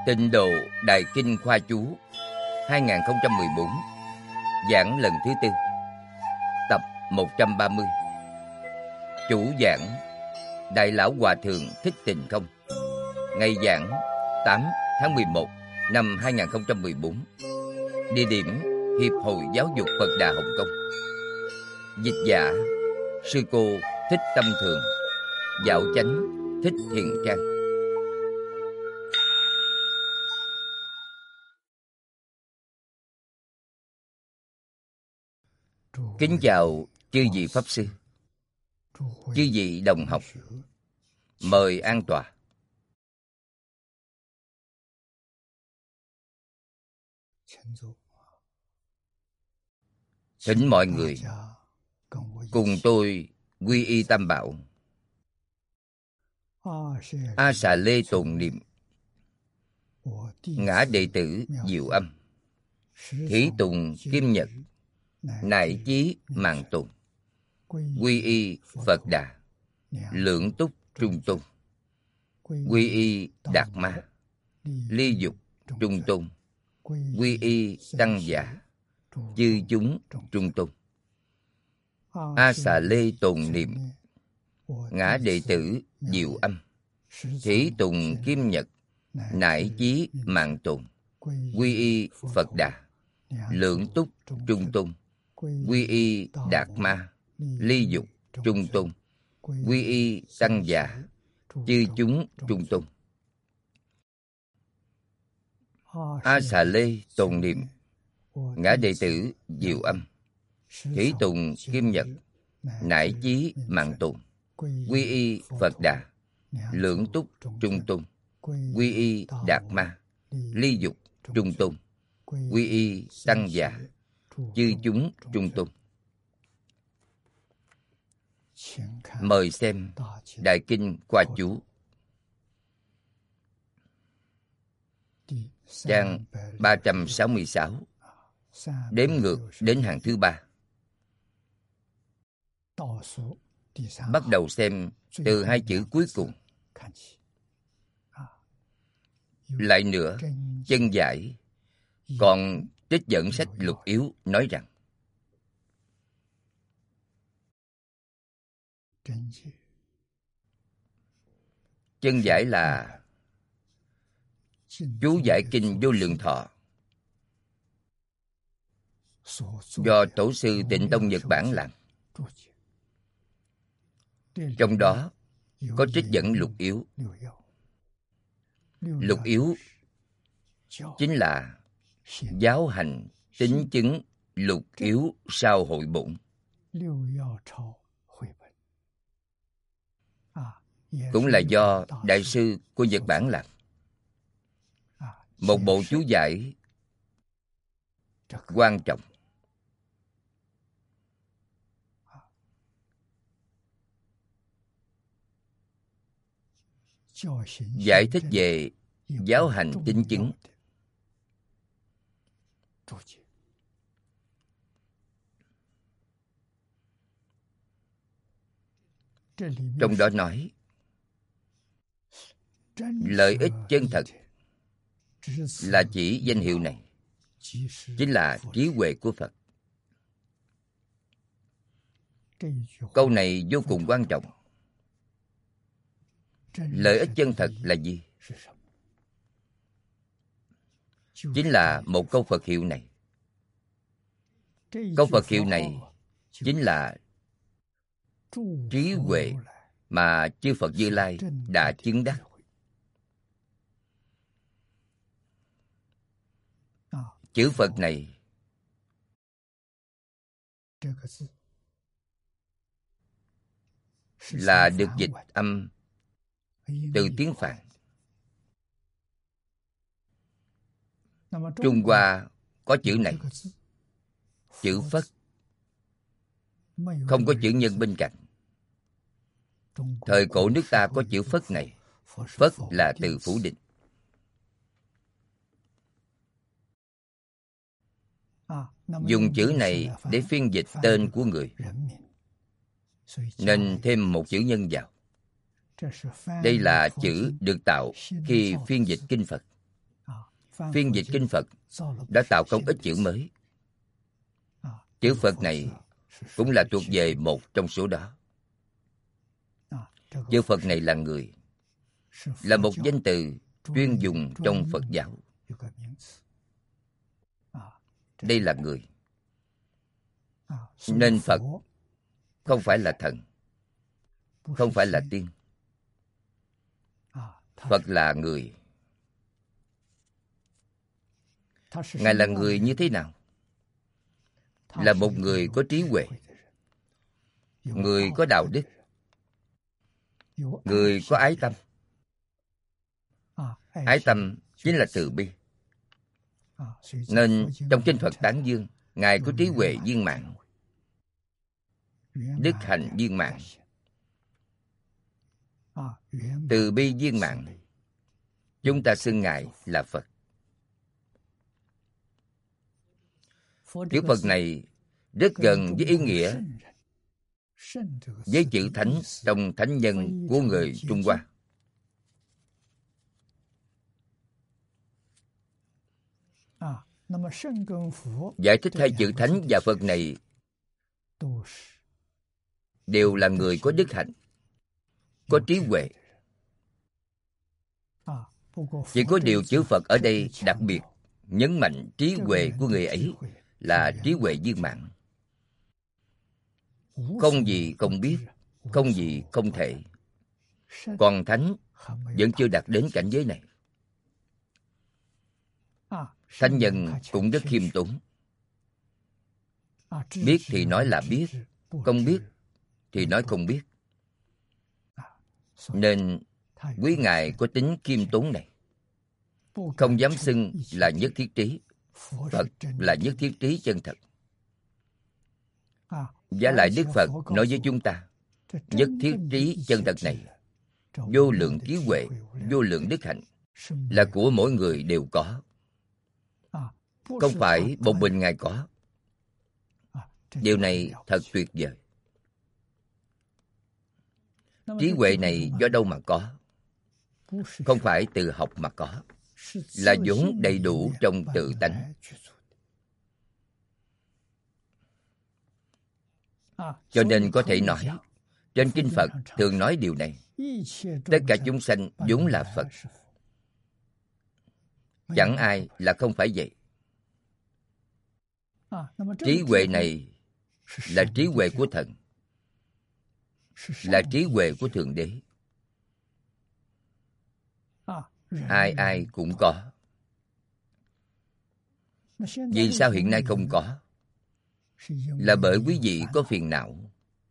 Tịnh Độ Đại Kinh Khoa Chú 2014, giảng lần thứ tư, tập 130. Chủ giảng Đại Lão Hòa Thượng Thích Tình Không. Ngày giảng 8 tháng 11 năm 2014. Địa điểm Hiệp hội Giáo dục Phật Đà Hồng Kông. Dịch giả Sư cô Thích Tâm Thường, Dạo Chánh Thích Thiện Trang. Kính chào chư vị Pháp Sư, chư vị đồng học. Mời an tọa. Thỉnh mọi người cùng tôi quy y Tam Bảo, A Xà Lê tụng niệm: Ngã đệ tử Diệu Âm, Thí Tùng Kim Nhật, Nại Chí Mạng Tùng, quy y Phật Đà, Lượng Túc Trung Tôn, quy y Đạt Ma, Ly Dục Trung Tôn, quy y Tăng Giả, chư chúng Trung Tôn. A Xà Lê tụng niệm: Ngã đệ tử Diệu Âm, Thí Tùng Kim Nhật, Nại Chí Mạng Tùng, quy y Phật Đà, Lượng Túc Trung Tôn, quy y Đạt Ma, Ly Dục Trung Tôn, quy y Tăng Giả, chư chúng Trung Tôn. A Xà Lê tụng niệm: Ngã đệ tử Diệu Âm, Thí Tùng Kim Nhật, Nại Chí Mạng Tùng, quy y Phật Đà, Lượng Túc Trung Tôn, quy y Đạt Ma, Ly Dục Trung Tôn, quy y Tăng Giả, chư chúng Trung Tôn. Mời xem Đại Kinh Khoa Chú, trang 366, đếm ngược đến hàng thứ 3. Bắt đầu xem từ hai chữ cuối cùng. Lại nữa, chân giải còn trích dẫn sách Lục Yếu nói rằng: chân giải là chú giải kinh Vô Lượng Thọ do tổ sư Tịnh Tông Nhật Bản làm. Trong đó có trích dẫn Lục Yếu. Lục Yếu chính là giáo hành tín chứng Lục Yếu sau hội bổn, cũng là do đại sư của Nhật Bản làm. Một bộ chú giải quan trọng. Giải thích về giáo hành tín chứng. Trong đó nói lợi ích chân thật là chỉ danh hiệu này, chính là trí huệ của Phật. Câu này vô cùng quan trọng. Lợi ích chân thật là gì? Chính là một câu Phật hiệu này. Câu Phật hiệu này chính là trí huệ mà chư Phật Như Lai đã chứng đắc. Chữ Phật này là được dịch âm từ tiếng Phạn. Trung Hoa có chữ này, chữ Phất, không có chữ nhân bên cạnh. Thời cổ nước ta có chữ Phất này. Phất là từ phủ định. Dùng chữ này để phiên dịch tên của người, nên thêm một chữ nhân vào. Đây là chữ được tạo khi phiên dịch kinh Phật. phiên dịch kinh Phật đã tạo không ít chữ mới. Chữ Phật này cũng là thuộc về một trong số đó. Chữ Phật này là người, là một danh từ chuyên dùng trong Phật giáo. Đây là người. Nên Phật không phải là thần, không phải là tiên. Phật là người. Ngài là người như thế nào? Là một người có trí huệ, người có đạo đức, người có ái tâm. Ái tâm chính là từ bi. Nên trong kinh Phật Tán Dương, Ngài có trí huệ viên mãn, đức hạnh viên mãn, từ bi viên mãn. Chúng ta xưng Ngài là Phật. Chữ Phật này rất gần với ý nghĩa với chữ Thánh trong Thánh Nhân của người Trung Hoa. Giải thích hai chữ Thánh và Phật này đều là người có đức hạnh, có trí huệ. Chỉ có điều chữ Phật ở đây đặc biệt nhấn mạnh trí huệ của người ấy là trí huệ viên mãn. Không gì không biết, không gì không thể. Còn Thánh vẫn chưa đạt đến cảnh giới này. Thánh nhân cũng rất khiêm tốn. Biết thì nói là biết, không biết thì nói không biết. Nên quý Ngài có tính khiêm tốn này. Không dám xưng là nhất thiết trí. Phật là nhất thiết trí chân thật. Và lại Đức Phật nói với chúng ta, nhất thiết trí chân thật này, vô lượng trí huệ, vô lượng đức hạnh, là của mỗi người đều có. Không phải một mình Ngài có. Điều này thật tuyệt vời. Trí huệ này do đâu mà có? Không phải từ học mà có, là vốn đầy đủ trong tự tánh. Cho nên có thể nói, trên kinh Phật thường nói điều này. Tất cả chúng sanh vốn là Phật. Chẳng ai là không phải vậy. Trí huệ này là trí huệ của thần, là trí huệ của Thượng Đế. Ai ai cũng có. Vì sao hiện nay không có? Là bởi quý vị có phiền não.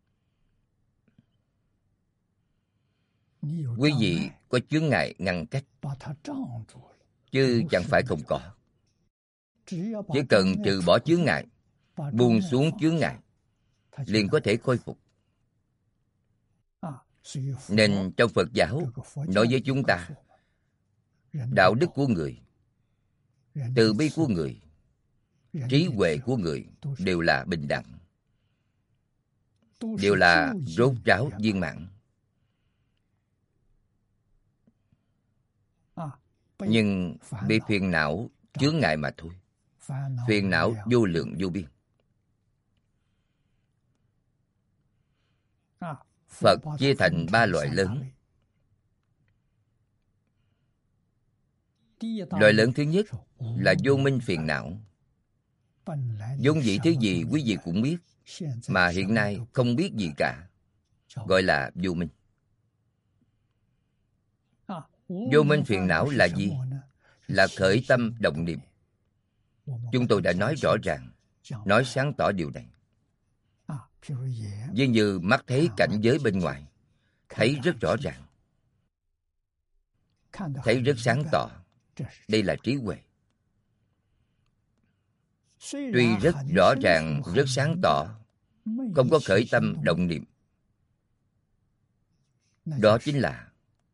Quý vị có chướng ngại ngăn cách, chứ chẳng phải không có. Chỉ cần trừ bỏ chướng ngại, buông xuống chướng ngại, liền có thể khôi phục. Nên trong Phật giáo nói với chúng ta, đạo đức của người, từ bi của người, trí huệ của người đều là bình đẳng, đều là rốt ráo viên mãn. Nhưng bị phiền não chướng ngại mà thôi. Phiền não vô lượng vô biên. Phật chia thành 3 loại lớn. Loại lớn thứ nhất là vô minh phiền não. Vốn dĩ thứ gì quý vị cũng biết, mà hiện nay không biết gì cả, gọi là vô minh. Vô minh phiền não là gì? Là khởi tâm động niệm. Chúng tôi đã nói rõ ràng, nói sáng tỏ điều này. Ví như mắt thấy cảnh giới bên ngoài, thấy rất rõ ràng, thấy rất sáng tỏ. Đây là trí huệ. Tuy rất rõ ràng, rất sáng tỏ, không có khởi tâm động niệm, đó chính là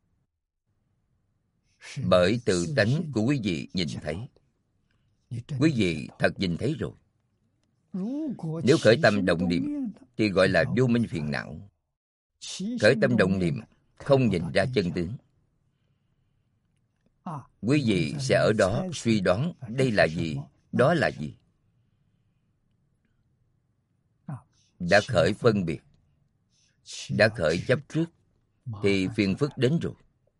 bởi tự tánh của quý vị nhìn thấy. Quý vị thật nhìn thấy rồi. Nếu khởi tâm động niệm thì gọi là vô minh phiền não. Khởi tâm động niệm không nhìn ra chân tướng. Quý vị sẽ ở đó suy đoán đây là gì, đó là gì. Đã khởi phân biệt, đã khởi chấp trước, thì phiền phức đến rồi.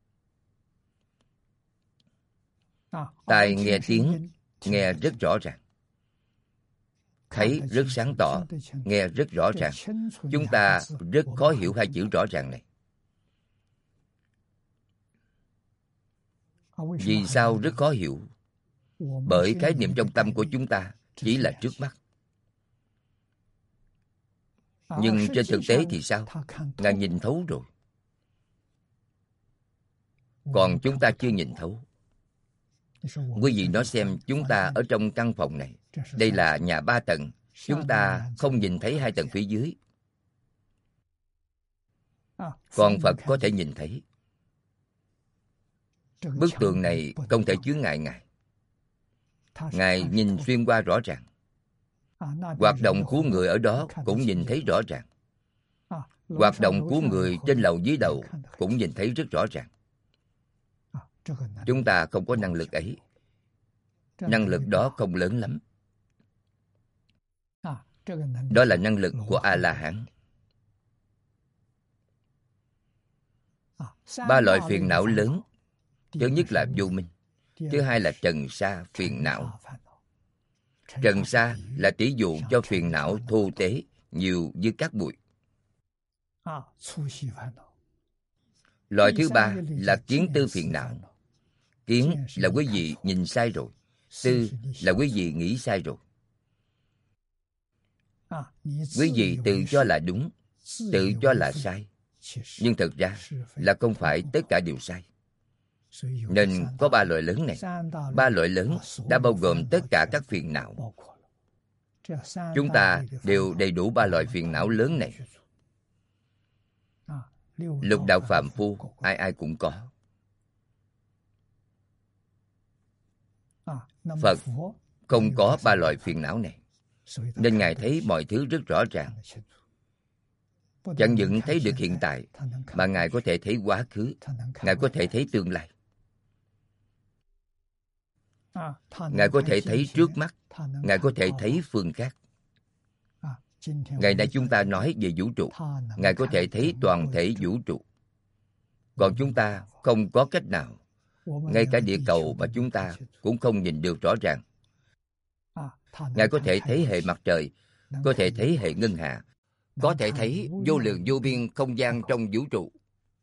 Tai nghe tiếng, nghe rất rõ ràng, thấy rất sáng tỏ, nghe rất rõ ràng. Chúng ta rất khó hiểu hai chữ rõ ràng này. Vì sao rất khó hiểu? Bởi khái niệm trong tâm của chúng ta chỉ là trước mắt. Nhưng trên thực tế thì sao? Ngài nhìn thấu rồi. Còn chúng ta chưa nhìn thấu. Quý vị nói xem, chúng ta ở trong căn phòng này, đây là nhà 3 tầng, chúng ta không nhìn thấy 2 tầng phía dưới. Còn Phật có thể nhìn thấy. Bức tường này không thể chướng ngại Ngài. Ngài nhìn xuyên qua rõ ràng. Hoạt động của người ở đó cũng nhìn thấy rõ ràng. Hoạt động của người trên lầu dưới đầu cũng nhìn thấy rất rõ ràng. Chúng ta không có năng lực ấy. Năng lực đó không lớn lắm. Đó là năng lực của A-la-hán. 3 loại phiền não lớn. Thứ nhất là vô minh. Thứ hai là trần sa phiền não. Trần sa là tỷ dụ cho phiền não thô tế, nhiều như cát bụi. Loại thứ 3 là kiến tư phiền não. Kiến là quý vị nhìn sai rồi. Tư là quý vị nghĩ sai rồi. Quý vị tự cho là đúng, tự cho là sai. Nhưng thật ra là không phải tất cả đều sai. Nên có 3 loại lớn này. 3 loại lớn đã bao gồm tất cả các phiền não. Chúng ta đều đầy đủ 3 loại phiền não lớn này. Lục đạo phàm phu ai ai cũng có. Phật không có 3 loại phiền não này, nên Ngài thấy mọi thứ rất rõ ràng. Chẳng những thấy được hiện tại, mà Ngài có thể thấy quá khứ, Ngài có thể thấy tương lai. Ngài có thể thấy trước mắt, Ngài có thể thấy phương khác. Ngày nay chúng ta nói về vũ trụ, Ngài có thể thấy toàn thể vũ trụ. Còn chúng ta không có cách nào. Ngay cả địa cầu mà chúng ta cũng không nhìn được rõ ràng. Ngài có thể thấy hệ mặt trời, có thể thấy hệ ngân hà, có thể thấy vô lượng vô biên không gian trong vũ trụ.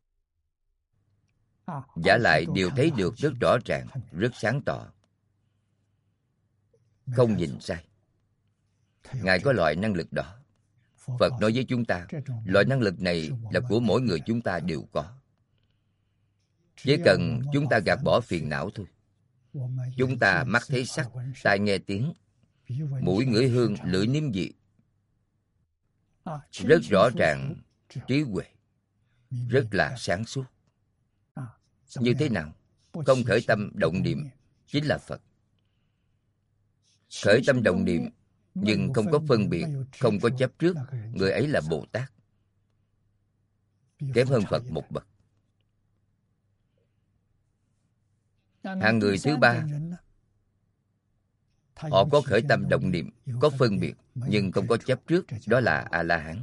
Vả lại đều thấy được rất rõ ràng, rất sáng tỏ. Không nhìn sai. Ngài có loại năng lực đó. Phật nói với chúng ta, loại năng lực này là của mỗi người chúng ta đều có. Chỉ cần chúng ta gạt bỏ phiền não thôi. Chúng ta mắt thấy sắc, tai nghe tiếng, mũi ngửi hương, lưỡi nếm vị. Rất rõ ràng, trí huệ, rất là sáng suốt. Như thế nào? Không khởi tâm động niệm chính là Phật. Khởi tâm động niệm nhưng không có phân biệt, không có chấp trước, người ấy là Bồ Tát. Kém hơn Phật một bậc. Hạng người thứ 3, họ có khởi tâm động niệm, có phân biệt, nhưng không có chấp trước, đó là A-la-hán.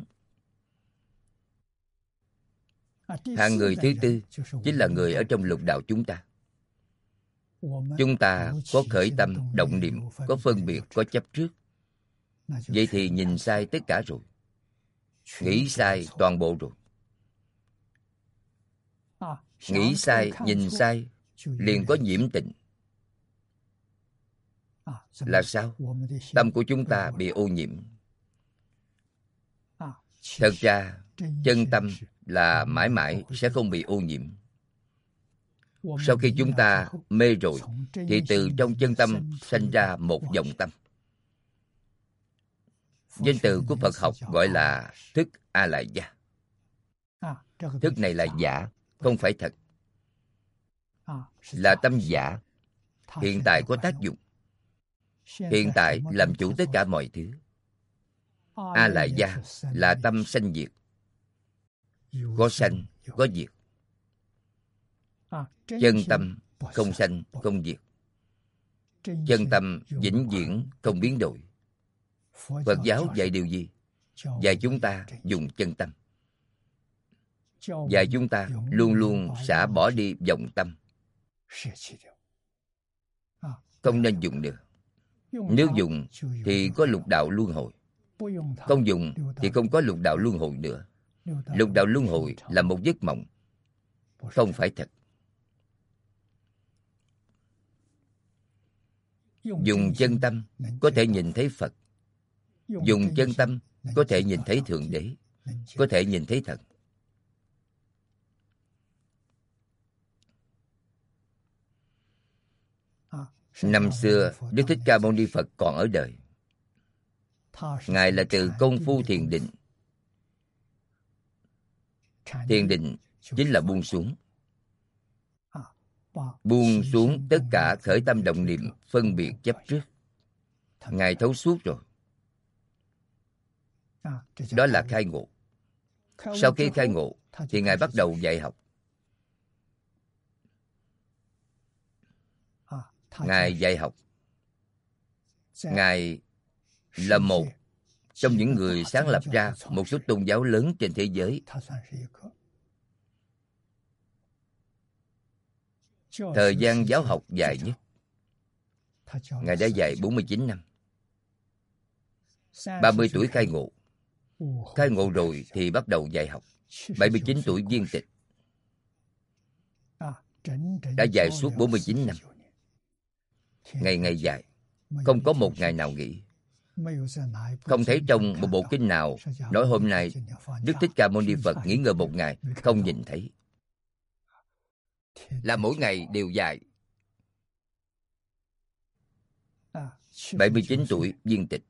Hạng người thứ 4 chính là người ở trong lục đạo chúng ta. Chúng ta có khởi tâm động niệm, có phân biệt, có chấp trước. Vậy thì nhìn sai tất cả rồi. Nghĩ sai toàn bộ rồi. Nghĩ sai, nhìn sai, liền có nhiễm tịnh. Là sao? Tâm của chúng ta bị ô nhiễm. Thật ra, chân tâm là mãi mãi sẽ không bị ô nhiễm. Sau khi chúng ta mê rồi, thì từ trong chân tâm sanh ra một vọng tâm. Danh từ của Phật học gọi là thức A-lại-gia. Thức này là giả, không phải thật. Là tâm giả. Hiện tại có tác dụng. Hiện tại làm chủ tất cả mọi thứ. A-lại-gia là tâm sanh diệt. Có sanh, có diệt. Chân tâm không sanh, không diệt. Chân tâm vĩnh viễn không biến đổi. Phật giáo dạy điều gì? Dạy chúng ta dùng chân tâm. Dạy chúng ta luôn luôn xả bỏ đi vọng tâm. Không nên dùng nữa. Nếu dùng thì có lục đạo luân hồi. Không dùng thì không có lục đạo luân hồi nữa. Lục đạo luân hồi là một giấc mộng, không phải thật. Dùng chân tâm có thể nhìn thấy Phật. Dùng chân tâm có thể nhìn thấy Thượng Đế, có thể nhìn thấy thần. Năm xưa, Đức Thích Ca Mâu Ni Phật còn ở đời. Ngài là từ công phu thiền định. Thiền định chính là buông xuống. Buông xuống tất cả khởi tâm động niệm, phân biệt chấp trước. Ngài thấu suốt rồi. Đó là khai ngộ. Sau khi khai ngộ thì Ngài bắt đầu dạy học. Ngài dạy học. Ngài là một trong những người sáng lập ra một số tôn giáo lớn trên thế giới. Thời gian giáo học dài nhất, Ngài đã dạy 49 năm. 30 tuổi khai ngộ. Khai ngộ rồi thì bắt đầu dạy học. 79 tuổi viên tịch. Đã dạy suốt 49 năm. Ngày ngày dạy, không có một ngày nào nghỉ. Không thấy trong một bộ kinh nào nói hôm nay Đức Thích Ca Mâu Ni Phật nghỉ ngơi một ngày, không nhìn thấy. Là mỗi ngày đều dạy. 79 tuổi viên tịch.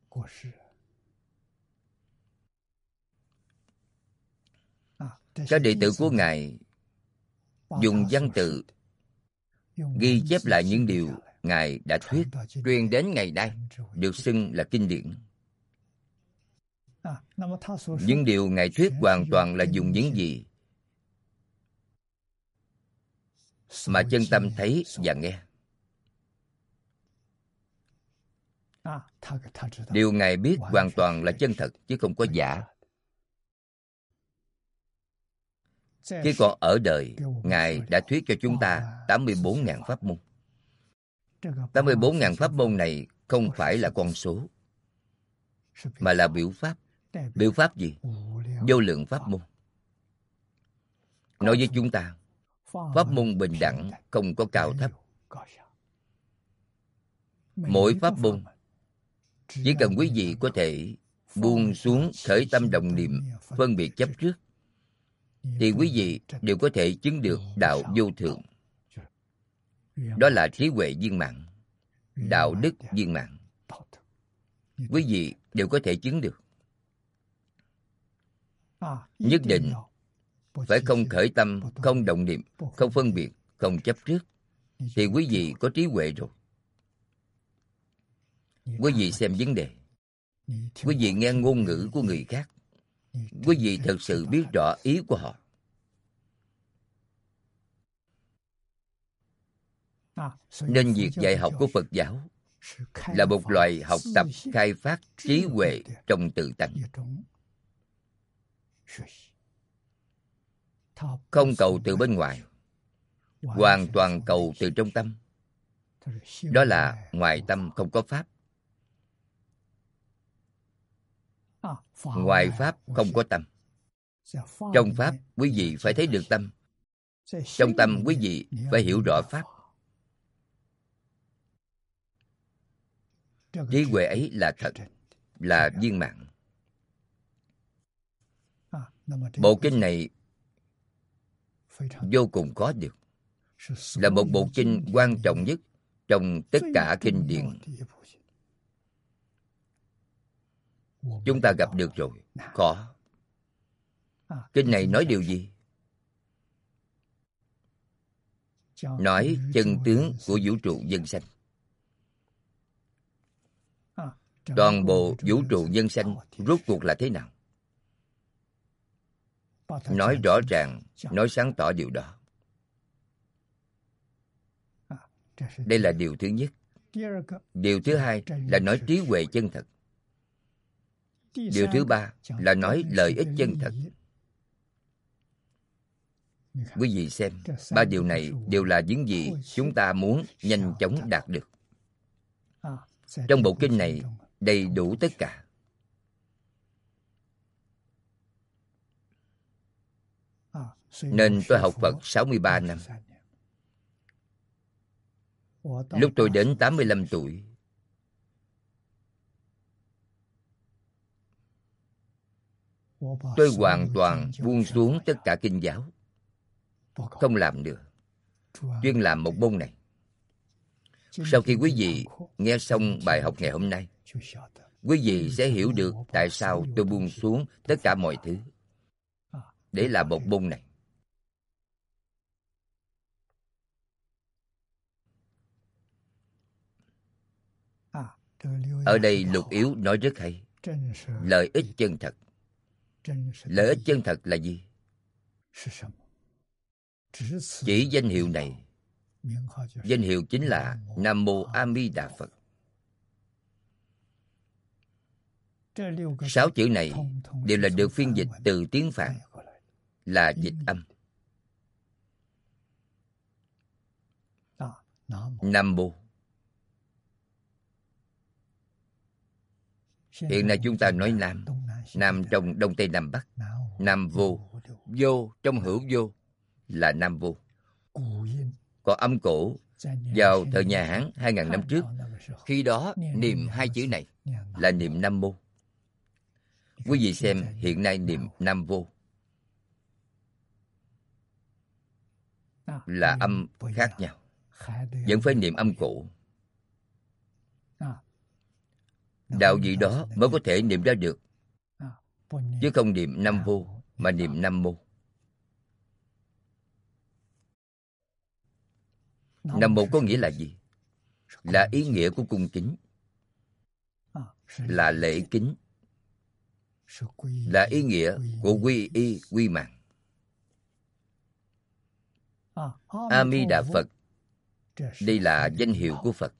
Các đệ tử của Ngài dùng văn tự ghi chép lại những điều Ngài đã thuyết, truyền đến ngày nay, được xưng là kinh điển. Những điều Ngài thuyết hoàn toàn là dùng những gì mà chân tâm thấy và nghe. Điều Ngài biết hoàn toàn là chân thật, chứ không có giả. Khi còn ở đời, Ngài đã thuyết cho chúng ta 84.000 pháp môn. 84.000 pháp môn này không phải là con số, mà là biểu pháp. Biểu pháp gì? Vô lượng pháp môn. Nói với chúng ta, pháp môn bình đẳng, không có cao thấp. Mỗi pháp môn, chỉ cần quý vị có thể buông xuống khởi tâm động niệm, phân biệt chấp trước, thì quý vị đều có thể chứng được đạo vô thượng. Đó là trí huệ viên mãn, đạo đức viên mãn. Quý vị đều có thể chứng được. Nhất định phải không khởi tâm, không động niệm, không phân biệt, không chấp trước, thì quý vị có trí huệ rồi. Quý vị xem vấn đề, quý vị nghe ngôn ngữ của người khác, quý vị thực sự biết rõ ý của họ. Nên việc dạy học của Phật giáo là một loại học tập khai phát trí huệ trong tự tánh. Không cầu từ bên ngoài, hoàn toàn cầu từ trong tâm. Đó là ngoài tâm không có pháp. Ngoài pháp không có tâm. Trong pháp quý vị phải thấy được tâm. Trong tâm quý vị phải hiểu rõ pháp. Trí huệ ấy là thật, là viên mãn. Bộ kinh này vô cùng khó được, là một bộ kinh quan trọng nhất trong tất cả kinh điển. Chúng ta gặp được rồi, khó. Kinh này nói điều gì? Nói chân tướng của vũ trụ nhân sanh. Toàn bộ vũ trụ nhân sanh rốt cuộc là thế nào? Nói rõ ràng, nói sáng tỏ điều đó. Đây là điều thứ nhất. Điều thứ hai là nói trí huệ chân thật. Điều thứ ba là nói lợi ích chân thật. Quý vị xem, ba điều này đều là những gì chúng ta muốn nhanh chóng đạt được. Trong bộ kinh này đầy đủ tất cả. Nên tôi học Phật 63 năm. Lúc tôi đến 85 tuổi, tôi hoàn toàn buông xuống tất cả kinh giáo, không làm nữa, chuyên làm một môn này. Sau khi quý vị nghe xong bài học ngày hôm nay, quý vị sẽ hiểu được tại sao tôi buông xuống tất cả mọi thứ để làm một môn này. Ở đây Lục Yếu nói rất hay. Lợi ích chân thật. Lợi ích chân thật là gì? Chỉ danh hiệu này. Danh hiệu chính là Nam Mô A Di Đà Phật. 6 chữ này đều là được phiên dịch từ tiếng Phạn, là dịch âm. Nam Mô. Hiện nay chúng ta nói Nam. Nam trong Đông Tây Nam Bắc. Nam vô. Vô trong hữu vô là Nam vô. Có âm cổ vào thời nhà Hán 2000 năm trước. Khi đó niệm hai chữ này là niệm Nam Mô. Quý vị xem hiện nay niệm Nam vô là âm khác nhau. Vẫn phải niệm âm cổ. Đạo vị đó mới có thể niệm ra được, chứ không niệm Nam vô mà niệm Nam Mô. Nam Mô có nghĩa là gì? Là ý nghĩa của cung kính, là lễ kính, là ý nghĩa của quy y quy mạng. A Di Đà Phật, đây là danh hiệu của Phật.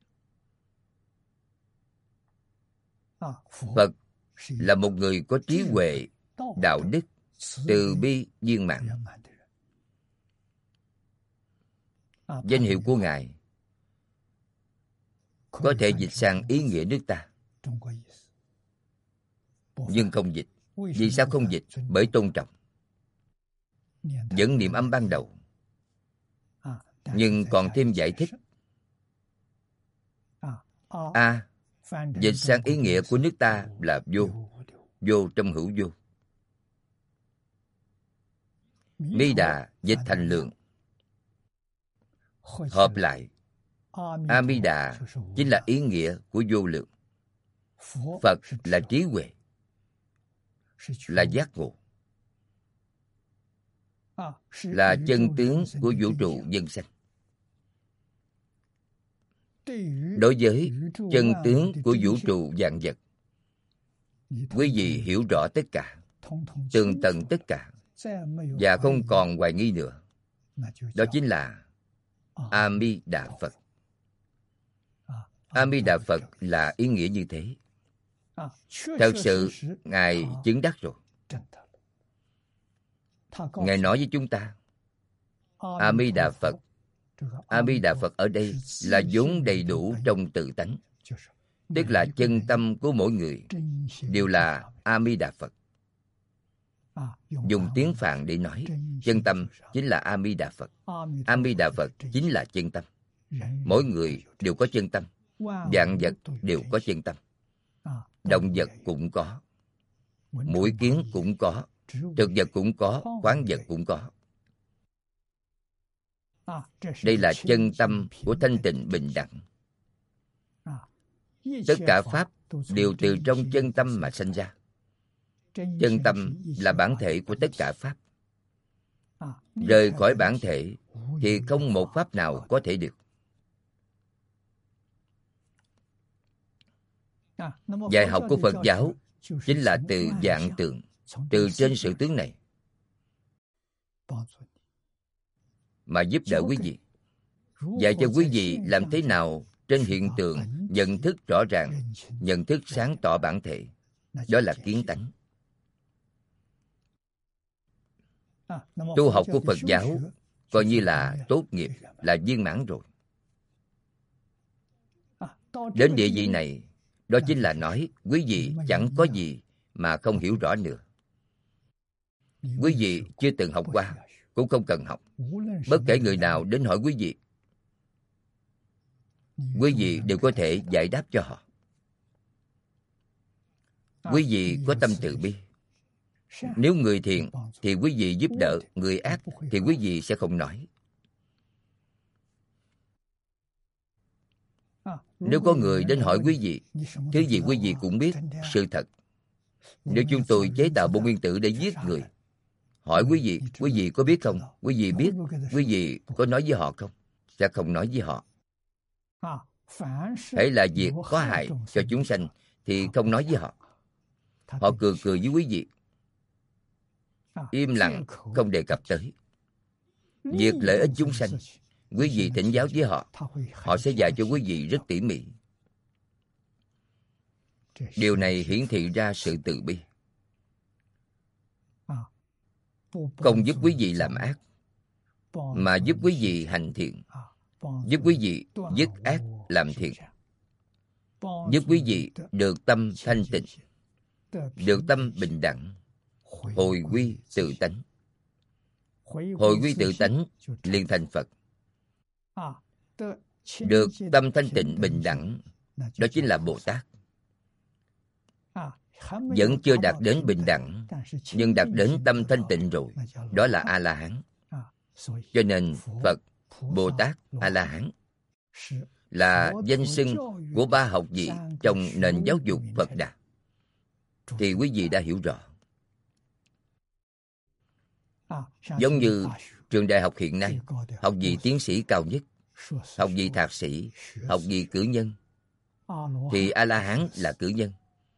Phật là một người có trí huệ, đạo đức, từ bi, viên mãn. Danh hiệu của Ngài có thể dịch sang ý nghĩa nước ta, nhưng không dịch. Vì sao không dịch? Bởi tôn trọng. Vẫn niệm âm ban đầu, nhưng còn thêm giải thích. A dịch sang ý nghĩa của nước ta là vô. Vô trong hữu vô. Mi Đà dịch thành lượng. Hợp lại, A Di Đà chính là ý nghĩa của vô lượng. Phật là trí huệ, là giác ngộ, là chân tướng của vũ trụ nhân sanh. Đối với chân tướng của vũ trụ vạn vật, quý vị hiểu rõ tất cả, tường tận tất cả, và không còn hoài nghi nữa. Đó chính là A Di Đà Phật. A Di Đà Phật là ý nghĩa như thế. Thật sự Ngài chứng đắc rồi. Ngài nói với chúng ta, A Di Đà Phật. A Di Đà Phật ở đây là vốn đầy đủ trong tự tánh, tức là chân tâm của mỗi người đều là A Di Đà Phật. Dùng tiếng Phạn để nói, chân tâm chính là A Di Đà Phật. A Di Đà Phật chính là chân tâm. Mỗi người đều có chân tâm, vạn vật đều có chân tâm. Động vật cũng có, muỗi kiến cũng có, thực vật cũng có, khoáng vật cũng có. Đây là chân tâm của thanh tịnh bình đẳng. Tất cả pháp đều từ trong chân tâm mà sanh ra. Chân tâm là bản thể của tất cả pháp. Rời khỏi bản thể thì không một pháp nào có thể được. Dạy học của Phật giáo chính là từ vạn tượng, từ trên sự tướng này mà giúp đỡ quý vị. dạy cho quý vị làm thế nào trên hiện tượng nhận thức rõ ràng, nhận thức sáng tỏ bản thể. Đó là kiến tánh. Tu học của Phật giáo coi như là tốt nghiệp, là viên mãn rồi. Đến địa vị này, đó chính là nói quý vị chẳng có gì mà không hiểu rõ nữa. Quý vị chưa từng học qua, cũng không cần học. Bất kể người nào đến hỏi quý vị đều có thể giải đáp cho họ. Quý vị có tâm từ bi. Nếu người thiện thì quý vị giúp đỡ, người ác thì quý vị sẽ không nói. Nếu có người đến hỏi quý vị, thứ gì quý vị cũng biết, sự thật. Nếu chúng tôi chế tạo bom nguyên tử để giết người, hỏi quý vị có biết không? Quý vị biết, quý vị có nói với họ không? Sẽ không nói với họ. Hễ là việc có hại cho chúng sanh thì không nói với họ. Họ cười cười với quý vị, im lặng không đề cập tới. Việc lợi ích chúng sanh, quý vị thỉnh giáo với họ, họ sẽ dạy cho quý vị rất tỉ mỉ. Điều này hiển thị ra sự từ bi. Không giúp quý vị làm ác, mà giúp quý vị hành thiện, giúp quý vị dứt ác làm thiện, giúp quý vị được tâm thanh tịnh, được tâm bình đẳng, hồi quy tự tánh. Hồi quy tự tánh liền thành Phật. Được tâm thanh tịnh bình đẳng, đó chính là Bồ Tát. Vẫn chưa đạt đến bình đẳng, nhưng đạt đến tâm thanh tịnh rồi, đó là A-la-hán. Cho nên Phật, Bồ Tát, A-la-hán là danh xưng của ba học vị trong nền giáo dục Phật Đà. Thì quý vị đã hiểu rõ. Giống như trường đại học hiện nay, học vị tiến sĩ cao nhất, học vị thạc sĩ, học vị cử nhân, thì A-la-hán là cử nhân,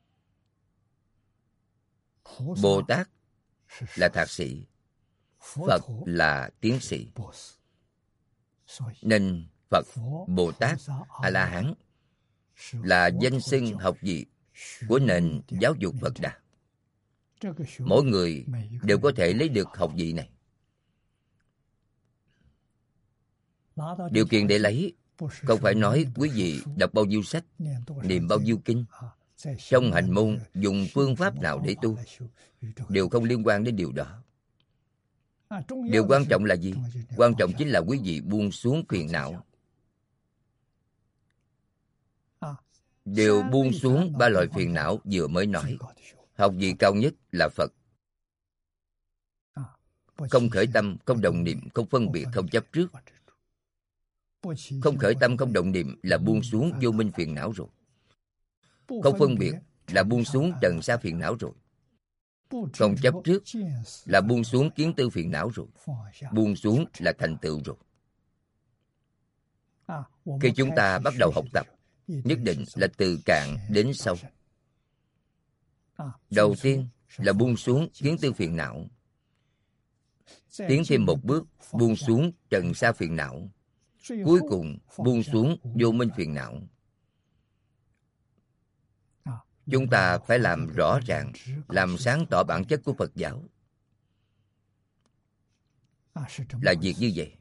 Bồ Tát là thạc sĩ, Phật là tiến sĩ. Nên Phật, Bồ Tát, A-la-hán là danh xưng học vị của nền giáo dục Phật Đà. Mỗi người đều có thể lấy được học vị này. Điều kiện để lấy không phải nói quý vị đọc bao nhiêu sách, niệm bao nhiêu kinh, trong hành môn dùng phương pháp nào để tu, đều không liên quan đến điều đó. Điều quan trọng là gì? Quan trọng chính là quý vị buông xuống phiền não. Điều buông xuống ba loại phiền não vừa mới nói. Học vị cao nhất là Phật. Không khởi tâm, không động niệm, không phân biệt, không chấp trước. Không khởi tâm, không động niệm là buông xuống vô minh phiền não rồi. Không phân biệt là buông xuống trần sa phiền não rồi. Không chấp trước là buông xuống kiến tư phiền não rồi. Buông xuống là thành tựu rồi. Khi chúng ta bắt đầu học tập, nhất định là từ cạn đến sâu. Đầu tiên là buông xuống kiến tư phiền não. Tiến thêm một bước, buông xuống trần sa phiền não. Cuối cùng buông xuống vô minh phiền não. Chúng ta phải làm rõ ràng, làm sáng tỏ bản chất của Phật giáo. Là việc như vậy.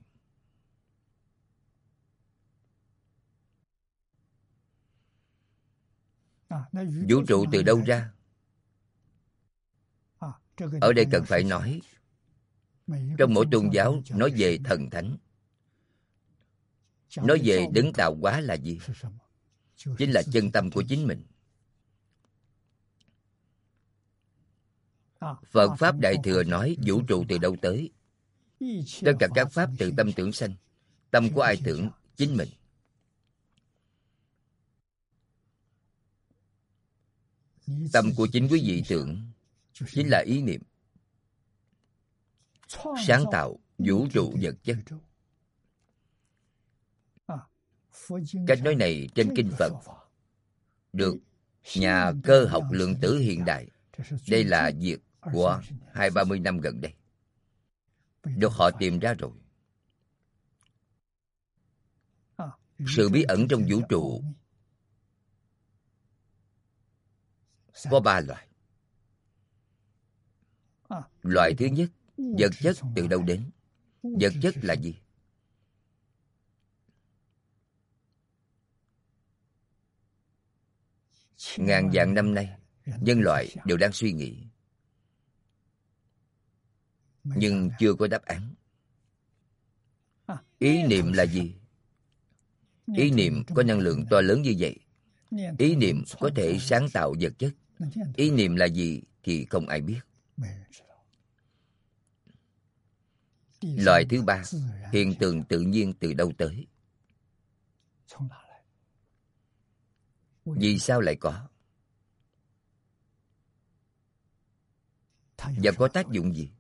Vũ trụ từ đâu ra? Ở đây cần phải nói, trong mỗi tôn giáo nói về thần thánh, nói về đấng tạo hóa là gì? Chính là chân tâm của chính mình. Phật Pháp Đại Thừa nói vũ trụ từ đâu tới? Tất cả các Pháp từ tâm tưởng sanh. Tâm của ai tưởng? Chính mình. Tâm của chính quý vị tưởng chính là ý niệm sáng tạo vũ trụ vật chất. Cách nói này trên kinh Phật được nhà cơ học lượng tử hiện đại, đây là việc của 20-30 năm gần đây, được họ tìm ra rồi. Sự bí ẩn trong vũ trụ có 3 loại. Loại thứ nhất, vật chất từ đâu đến? Vật chất là gì? Ngàn vạn năm nay, nhân loại đều đang suy nghĩ, nhưng chưa có đáp án. Ý niệm là gì? Ý niệm có năng lượng to lớn như vậy. Ý niệm có thể sáng tạo vật chất. Ý niệm là gì thì không ai biết. Loại thứ ba, hiện tượng tự nhiên từ đâu tới? Vì sao lại có? Và có tác dụng gì?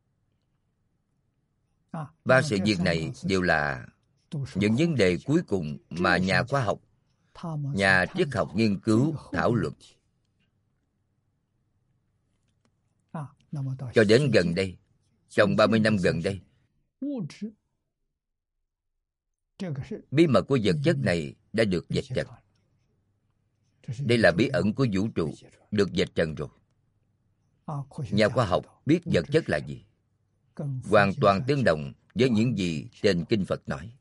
3 sự việc này đều là những vấn đề cuối cùng mà nhà khoa học, nhà triết học nghiên cứu, thảo luận. Cho đến gần đây, trong 30 năm gần đây, bí mật của vật chất này đã được vạch trần. Đây là bí ẩn của vũ trụ, được vạch trần rồi. Nhà khoa học biết vật chất là gì, hoàn toàn tương đồng với những gì trên Kinh Phật nói.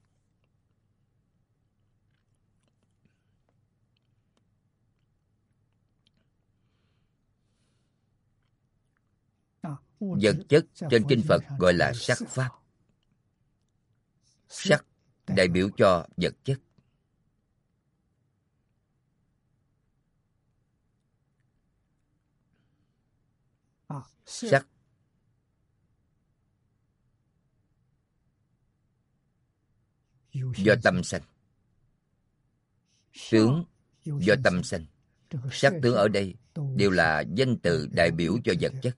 Vật chất trên Kinh Phật gọi là sắc pháp. Sắc đại biểu cho vật chất. Sắc do tâm sanh, tướng do tâm sanh. Sắc tướng ở đây đều là danh từ đại biểu cho vật chất.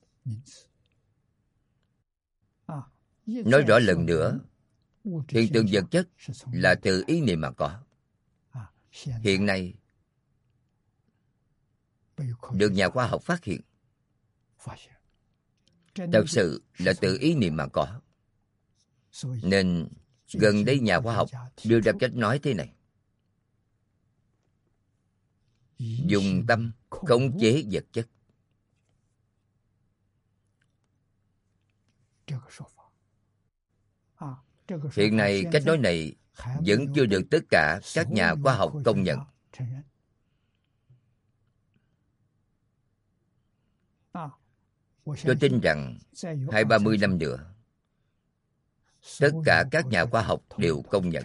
Nói rõ lần nữa, hiện tượng vật chất là từ ý niệm mà có. Hiện nay được nhà khoa học phát hiện, thật sự là từ ý niệm mà có. Nên gần đây nhà khoa học đưa ra cách nói thế này: dùng tâm khống chế vật chất. Hiện nay cách nói này vẫn chưa được tất cả các nhà khoa học công nhận. Tôi tin rằng 20-30 năm nữa, tất cả các nhà khoa học đều công nhận.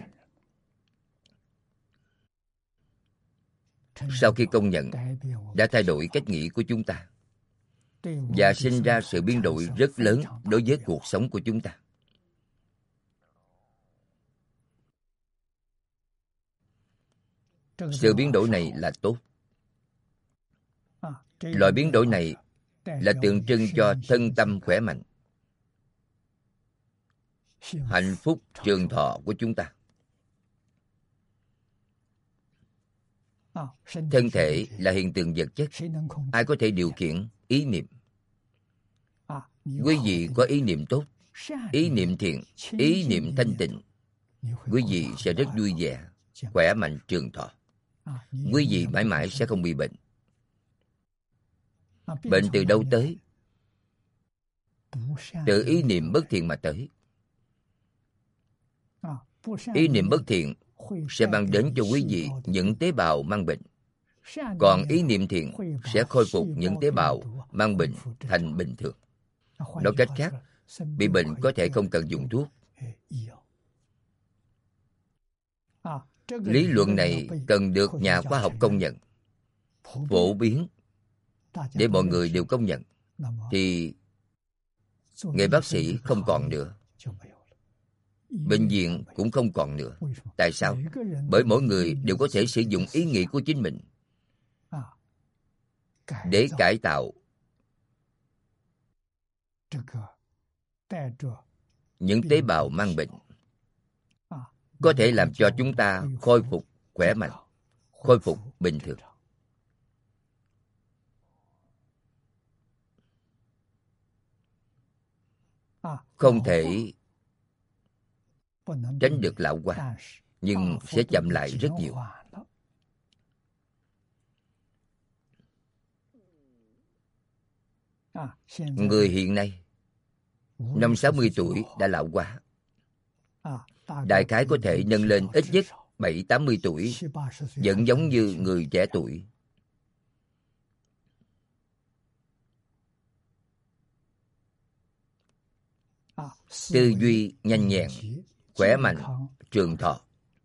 Sau khi công nhận, đã thay đổi cách nghĩ của chúng ta và sinh ra sự biến đổi rất lớn đối với cuộc sống của chúng ta. Sự biến đổi này là tốt. Loại biến đổi này là tượng trưng cho thân tâm khỏe mạnh, hạnh phúc trường thọ của chúng ta. Thân thể là hiện tượng vật chất. Ai có thể điều khiển ý niệm? Quý vị có ý niệm tốt, ý niệm thiện, ý niệm thanh tịnh, quý vị sẽ rất vui vẻ, khỏe mạnh trường thọ. Quý vị mãi mãi sẽ không bị bệnh. Bệnh từ đâu tới? Từ ý niệm bất thiện mà tới. Ý niệm bất thiện sẽ mang đến cho quý vị những tế bào mang bệnh. Còn ý niệm thiện sẽ khôi phục những tế bào mang bệnh thành bình thường. Nói cách khác, bị bệnh có thể không cần dùng thuốc. Lý luận này cần được nhà khoa học công nhận, phổ biến để mọi người đều công nhận, thì nghề bác sĩ không còn nữa, bệnh viện cũng không còn nữa. Tại sao? Bởi mỗi người đều có thể sử dụng ý nghĩ của chính mình để cải tạo những tế bào mang bệnh, có thể làm cho chúng ta khôi phục khỏe mạnh, khôi phục bình thường. Không thể tránh được lão hóa, nhưng sẽ chậm lại rất nhiều. Người hiện nay 50-60 tuổi đã lão quá. Đại khái có thể nâng lên ít nhất 70-80 tuổi, vẫn giống như người trẻ tuổi. Tư duy nhanh nhẹn, khỏe mạnh, trường thọ.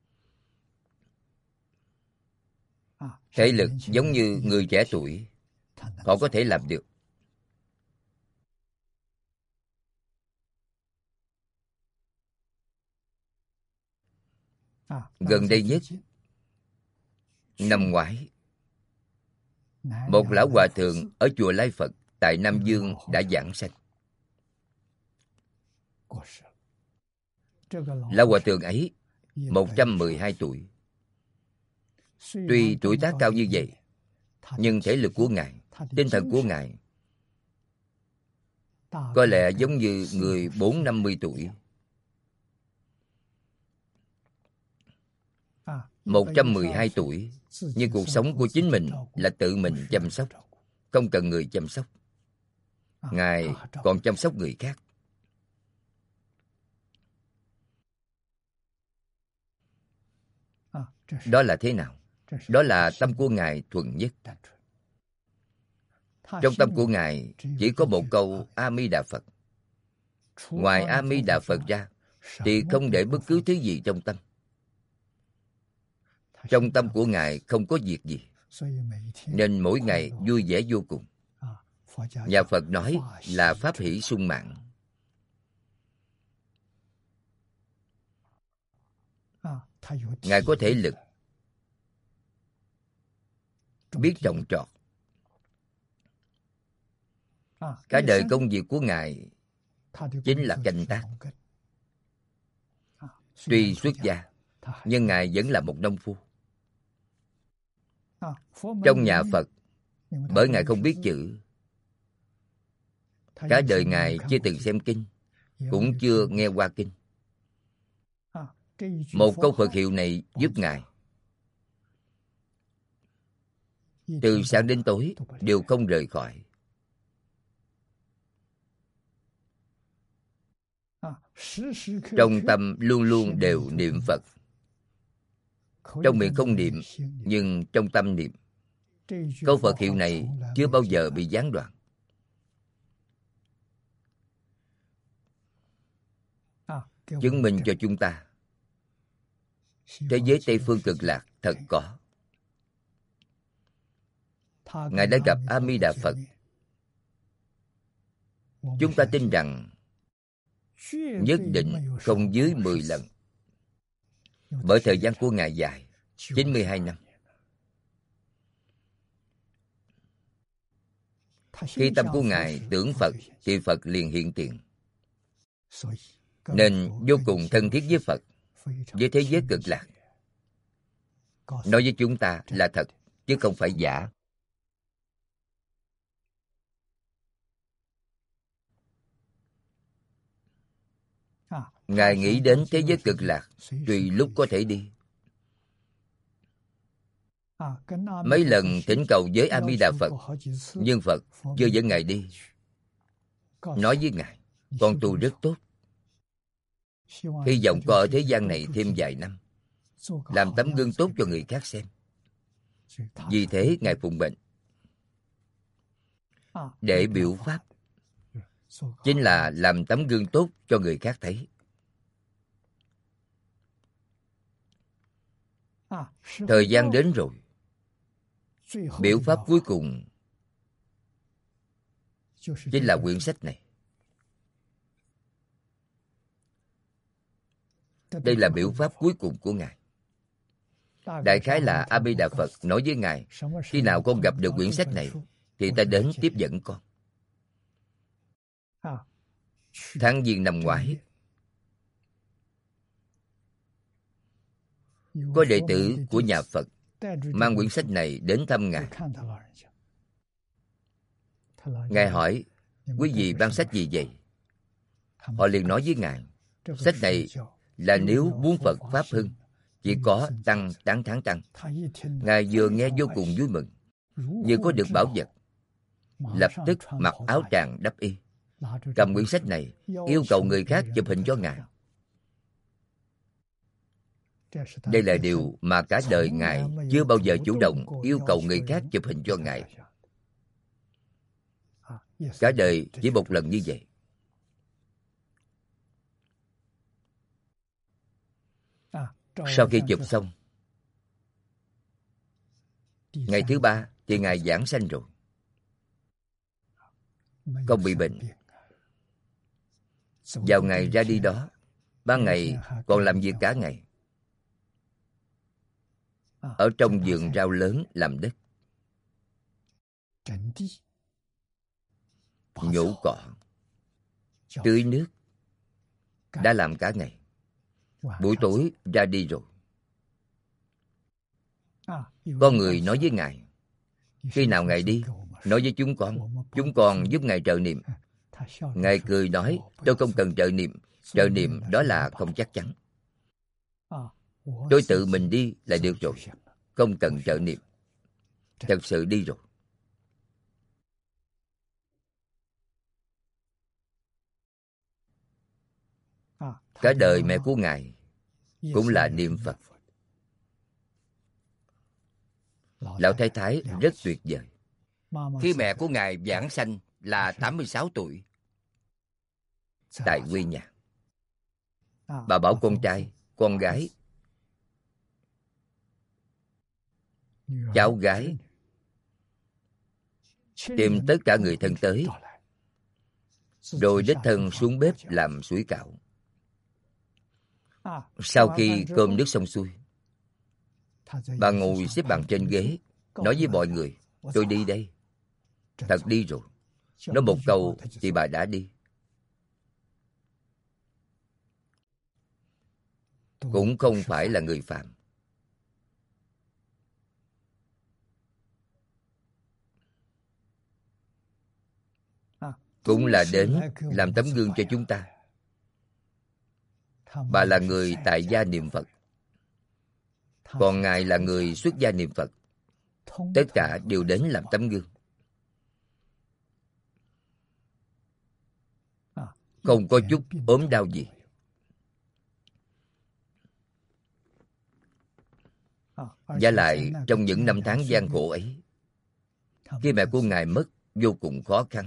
Thể lực giống như người trẻ tuổi, họ có thể làm được. Gần đây nhất, năm ngoái, một lão hòa thượng ở chùa Lai Phật tại Nam Dương đã giảng sanh. Lão hòa thượng ấy 112 tuổi. Tuy tuổi tác cao như vậy, nhưng thể lực của Ngài, tinh thần của Ngài có lẽ giống như người 40-50 tuổi. 112 tuổi, nhưng cuộc sống của chính mình là tự mình chăm sóc, không cần người chăm sóc. Ngài còn chăm sóc người khác. Đó là thế nào? Đó là tâm của Ngài thuần nhất. Trong tâm của Ngài chỉ có một câu A Di Đà Phật. Ngoài A Di Đà Phật ra thì không để bất cứ thứ gì trong tâm. Trong tâm của Ngài không có việc gì, nên mỗi ngày vui vẻ vô cùng. Nhà Phật nói là pháp hỷ sung mãn. Ngài có thể lực, biết trồng trọt. Cả đời công việc của Ngài chính là canh tác. Tuy xuất gia, nhưng Ngài vẫn là một nông phu. Trong nhà Phật, bởi Ngài không biết chữ, cả đời Ngài chưa từng xem kinh, cũng chưa nghe qua kinh. Một câu Phật hiệu này giúp Ngài từ sáng đến tối đều không rời khỏi. Trong tâm luôn luôn đều niệm Phật. Trong miệng không niệm, nhưng trong tâm niệm. Câu Phật hiệu này chưa bao giờ bị gián đoạn. Chứng minh cho chúng ta thế giới Tây Phương Cực Lạc thật có. Ngài đã gặp A Di Đà Phật. Chúng ta tin rằng nhất định không dưới 10 lần. Bởi thời gian của Ngài dài, 92 năm. Khi tâm của Ngài tưởng Phật, thì Phật liền hiện tiền. Nên vô cùng thân thiết với Phật, với thế giới Cực Lạc. Nói với chúng ta là thật, chứ không phải giả. Ngài nghĩ đến thế giới Cực Lạc, tùy lúc có thể đi. Mấy lần thỉnh cầu với A Di Đà Phật, nhưng Phật chưa dẫn Ngài đi. Nói với Ngài, con tu rất tốt, hy vọng có ở thế gian này thêm vài năm, làm tấm gương tốt cho người khác xem. Vì thế Ngài phụng mệnh để biểu pháp, chính là làm tấm gương tốt cho người khác thấy. Thời gian đến rồi, biểu pháp cuối cùng chính là quyển sách này. Đây là biểu pháp cuối cùng của Ngài. Đại khái là A Di Đà Phật nói với Ngài, khi nào con gặp được quyển sách này thì ta đến tiếp dẫn con. Tháng Giêng năm ngoái, có đệ tử của nhà Phật mang quyển sách này đến thăm Ngài. Ngài hỏi, quý vị mang sách gì vậy? Họ liền nói với Ngài, sách này là nếu muốn Phật Pháp hưng chỉ có tăng tán thán tăng. Ngài vừa nghe vô cùng vui mừng, như có được bảo vật, lập tức mặc áo tràng đắp y, cầm quyển sách này yêu cầu người khác chụp hình cho Ngài. Đây là điều mà cả đời Ngài chưa bao giờ chủ động yêu cầu người khác chụp hình cho Ngài. Cả đời chỉ một lần như vậy. Sau khi chụp xong, ngày thứ ba thì Ngài giảng sanh rồi, không bị bệnh. Vào ngày ra đi đó, ban ngày còn làm việc cả ngày, ở trong vườn rau lớn làm đất, nhổ cỏ, tưới nước, đã làm cả ngày. Buổi tối ra đi rồi. Có người nói với Ngài, khi nào Ngài đi, nói với chúng con giúp Ngài trợ niệm. Ngài cười nói, tôi không cần trợ niệm đó là không chắc chắn. Tôi tự mình đi là được rồi, không cần trợ niệm. Thật sự đi rồi. Cả đời mẹ của Ngài cũng là niệm Phật. Lão Thái Thái rất tuyệt vời. Khi mẹ của Ngài vãng sanh là 86 tuổi, tại quê nhà. Bà bảo con trai, con gái, cháu gái tìm tất cả người thân tới, rồi đích thân xuống bếp làm sủi cảo. Sau khi cơm nước xong xuôi, bà ngồi xếp bằng trên ghế, nói với mọi người, tôi đi đây. Thật đi rồi. Nói một câu thì bà đã đi. Cũng không phải là người phạm. Cũng là đến làm tấm gương cho chúng ta. Bà là người tại gia niệm Phật, còn Ngài là người xuất gia niệm Phật. Tất cả đều đến làm tấm gương. Không có chút ốm đau gì. Và lại trong những năm tháng gian khổ ấy, khi mẹ của Ngài mất vô cùng khó khăn,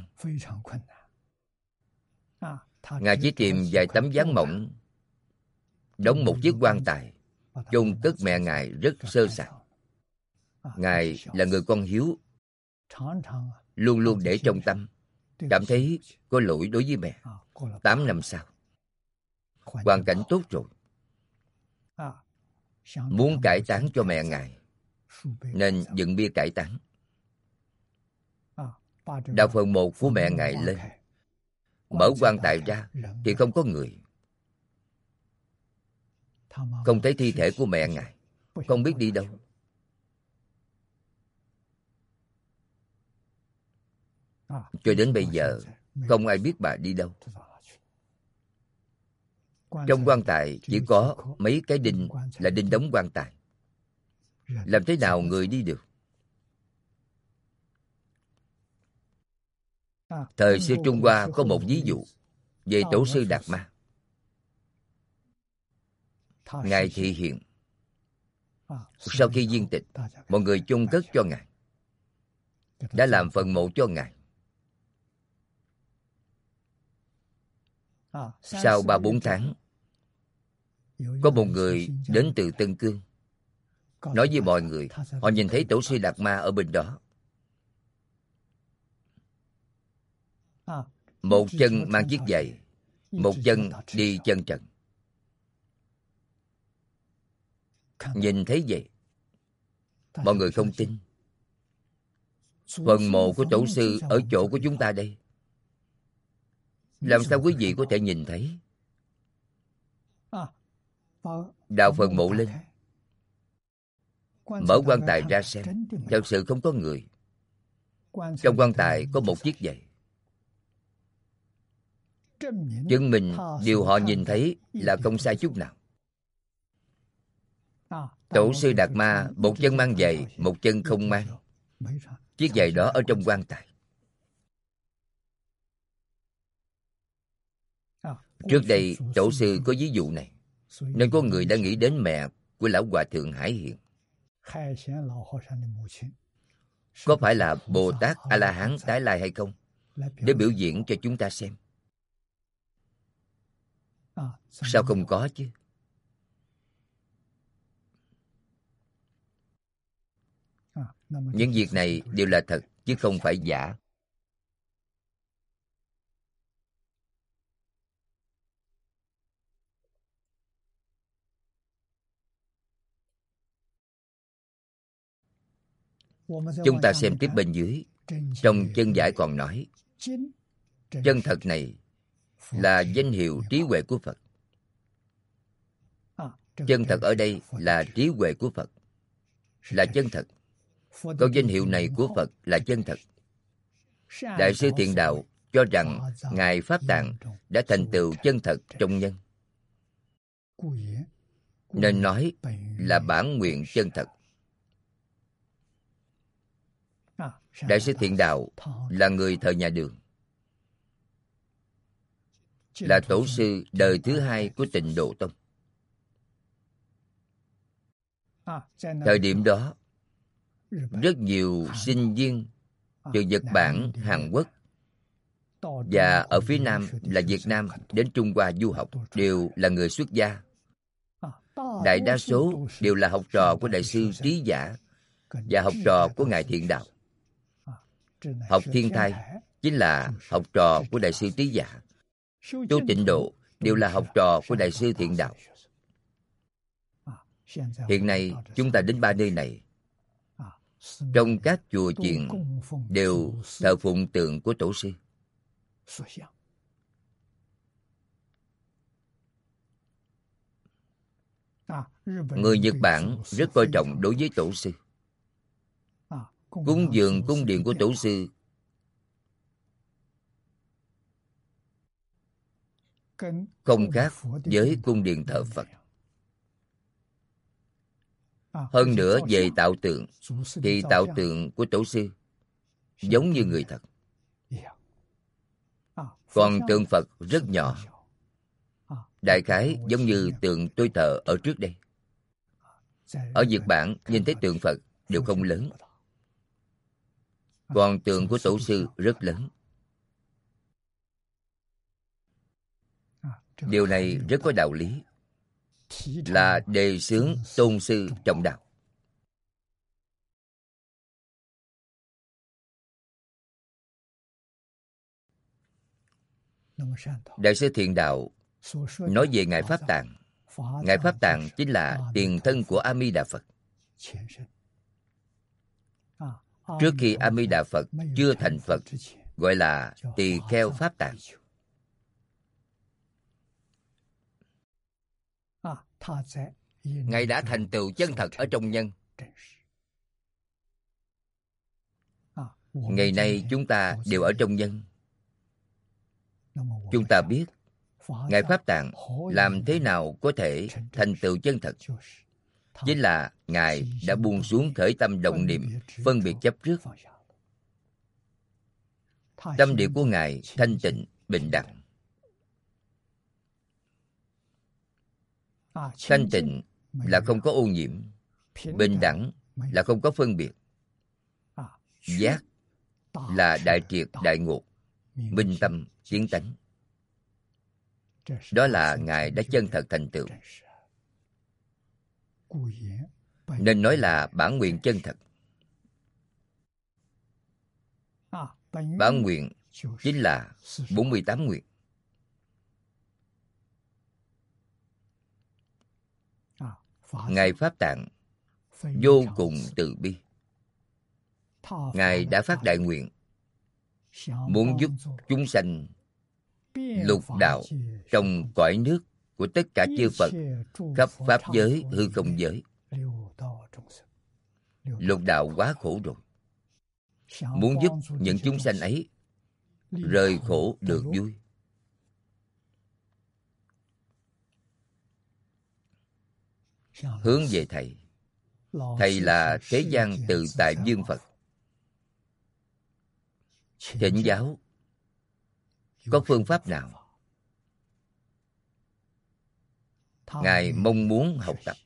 Ngài chỉ tìm vài tấm ván mỏng, đóng một chiếc quan tài, chôn cất mẹ Ngài rất sơ sài. Ngài là người con hiếu, luôn luôn để trong tâm, cảm thấy có lỗi đối với mẹ. 8 năm sau, hoàn cảnh tốt rồi, muốn cải táng cho mẹ Ngài, nên dựng bia cải táng. Đào phần mộ của mẹ Ngài lên, mở quan tài ra thì không có người, không thấy thi thể của mẹ Ngài, không biết đi đâu. Cho đến bây giờ không ai biết bà đi đâu. Trong quan tài chỉ có mấy cái đinh là đinh đóng quan tài. Làm thế nào người đi được? Thời xưa Trung Hoa có một ví dụ về Tổ sư Đạt Ma. Ngài thị hiện. Sau khi viên tịch, mọi người chôn cất cho Ngài, đã làm phần mộ cho Ngài. Sau 3-4 tháng, có một người đến từ Tân Cương, nói với mọi người, họ nhìn thấy Tổ sư Đạt Ma ở bên đó. Một chân mang chiếc giày, một chân đi chân trần. Nhìn thấy vậy, mọi người không tin. Phần mộ của Tổ sư ở chỗ của chúng ta đây, làm sao quý vị có thể nhìn thấy? Đào phần mộ lên, mở quan tài ra xem, thật sự không có người. Trong quan tài có một chiếc giày, chứng minh điều họ nhìn thấy là không sai chút nào. Tổ sư Đạt Ma một chân mang giày, một chân không mang. Chiếc giày đó ở trong quan tài. Trước đây tổ sư có ví dụ này, nên có người đã nghĩ đến mẹ của lão hòa thượng Hải Hiền. Có phải là Bồ Tát A La Hán tái lai hay không, để biểu diễn cho chúng ta xem? Sao không có chứ? Những việc này đều là thật chứ không phải giả. Chúng ta xem tiếp bên dưới. Trong chân giải còn nói, chân thật này là danh hiệu trí huệ của Phật. Chân thật ở đây là trí huệ của Phật, là chân thật. Câu danh hiệu này của Phật là chân thật. Đại sư Thiện Đạo cho rằng Ngài Pháp Tạng đã thành tựu chân thật trong nhân, nên nói là bản nguyện chân thật. Đại sư Thiện Đạo là người thời nhà Đường, là tổ sư đời thứ hai của Tịnh Độ Tông. Thời điểm đó, rất nhiều sinh viên từ Nhật Bản, Hàn Quốc và ở phía Nam là Việt Nam đến Trung Hoa du học đều là người xuất gia. Đại đa số đều là học trò của Đại sư Trí Giả và học trò của Ngài Thiện Đạo. Học Thiên Thai chính là học trò của Đại sư Trí Giả. Tu Tịnh Độ đều là học trò của Đại sư Thiện Đạo. Hiện nay chúng ta đến ba nơi này, trong các chùa chiền đều thờ phụng tượng của tổ sư. Người Nhật Bản rất coi trọng đối với tổ sư. Cúng dường cung điện của tổ sư không khác với cung điện thờ Phật. Hơn nữa về tạo tượng thì tạo tượng của tổ sư giống như người thật. Còn tượng Phật rất nhỏ, đại khái giống như tượng tôi thờ ở trước đây. Ở Nhật Bản nhìn thấy tượng Phật đều không lớn, còn tượng của tổ sư rất lớn. Điều này rất có đạo lý, là đề xướng tôn sư trọng đạo. Đại sư Thiện Đạo nói về Ngài Pháp Tạng. Ngài Pháp Tạng chính là tiền thân của A Di Đà Phật. Trước khi A Di Đà Phật chưa thành Phật, gọi là Tỳ Kheo Pháp Tạng. Ngài đã thành tựu chân thật ở trong nhân. Ngày nay chúng ta đều ở trong nhân. Chúng ta biết Ngài Pháp Tạng làm thế nào có thể thành tựu chân thật. Chính là Ngài đã buông xuống khởi tâm động niệm, phân biệt chấp trước. Tâm địa của Ngài thanh tịnh, bình đẳng. Thanh tịnh là không có ô nhiễm, bình đẳng là không có phân biệt, giác là đại triệt đại ngộ, minh tâm kiến tánh. Đó là Ngài đã chân thật thành tựu, nên nói là bản nguyện chân thật. Bản nguyện chính là 48 nguyện. Ngài Pháp Tạng vô cùng từ bi. Ngài đã phát đại nguyện muốn giúp chúng sanh lục đạo trong cõi nước của tất cả chư Phật khắp pháp giới, hư không giới. Lục đạo quá khổ rồi, muốn giúp những chúng sanh ấy rời khổ được vui. Hướng về Thầy, thầy là thế gian tự tại vương Phật, thỉnh giáo có phương pháp nào Ngài mong muốn học tập.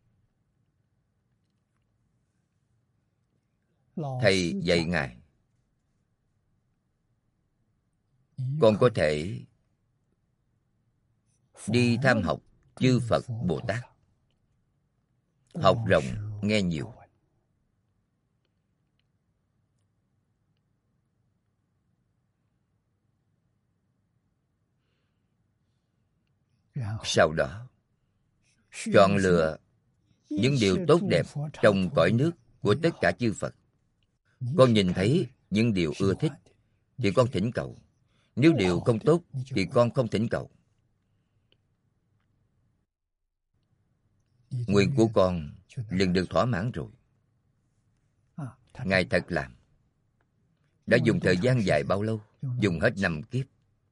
Thầy dạy Ngài, con có thể đi tham học chư Phật Bồ Tát, học rộng nghe nhiều. Sau đó chọn lựa những điều tốt đẹp trong cõi nước của tất cả chư Phật. Con nhìn thấy những điều ưa thích thì con thỉnh cầu. Nếu điều không tốt thì con không thỉnh cầu. Nguyện của con liền được thỏa mãn rồi. Ngài thật làm. Đã dùng thời gian dài bao lâu? Dùng hết 5 kiếp.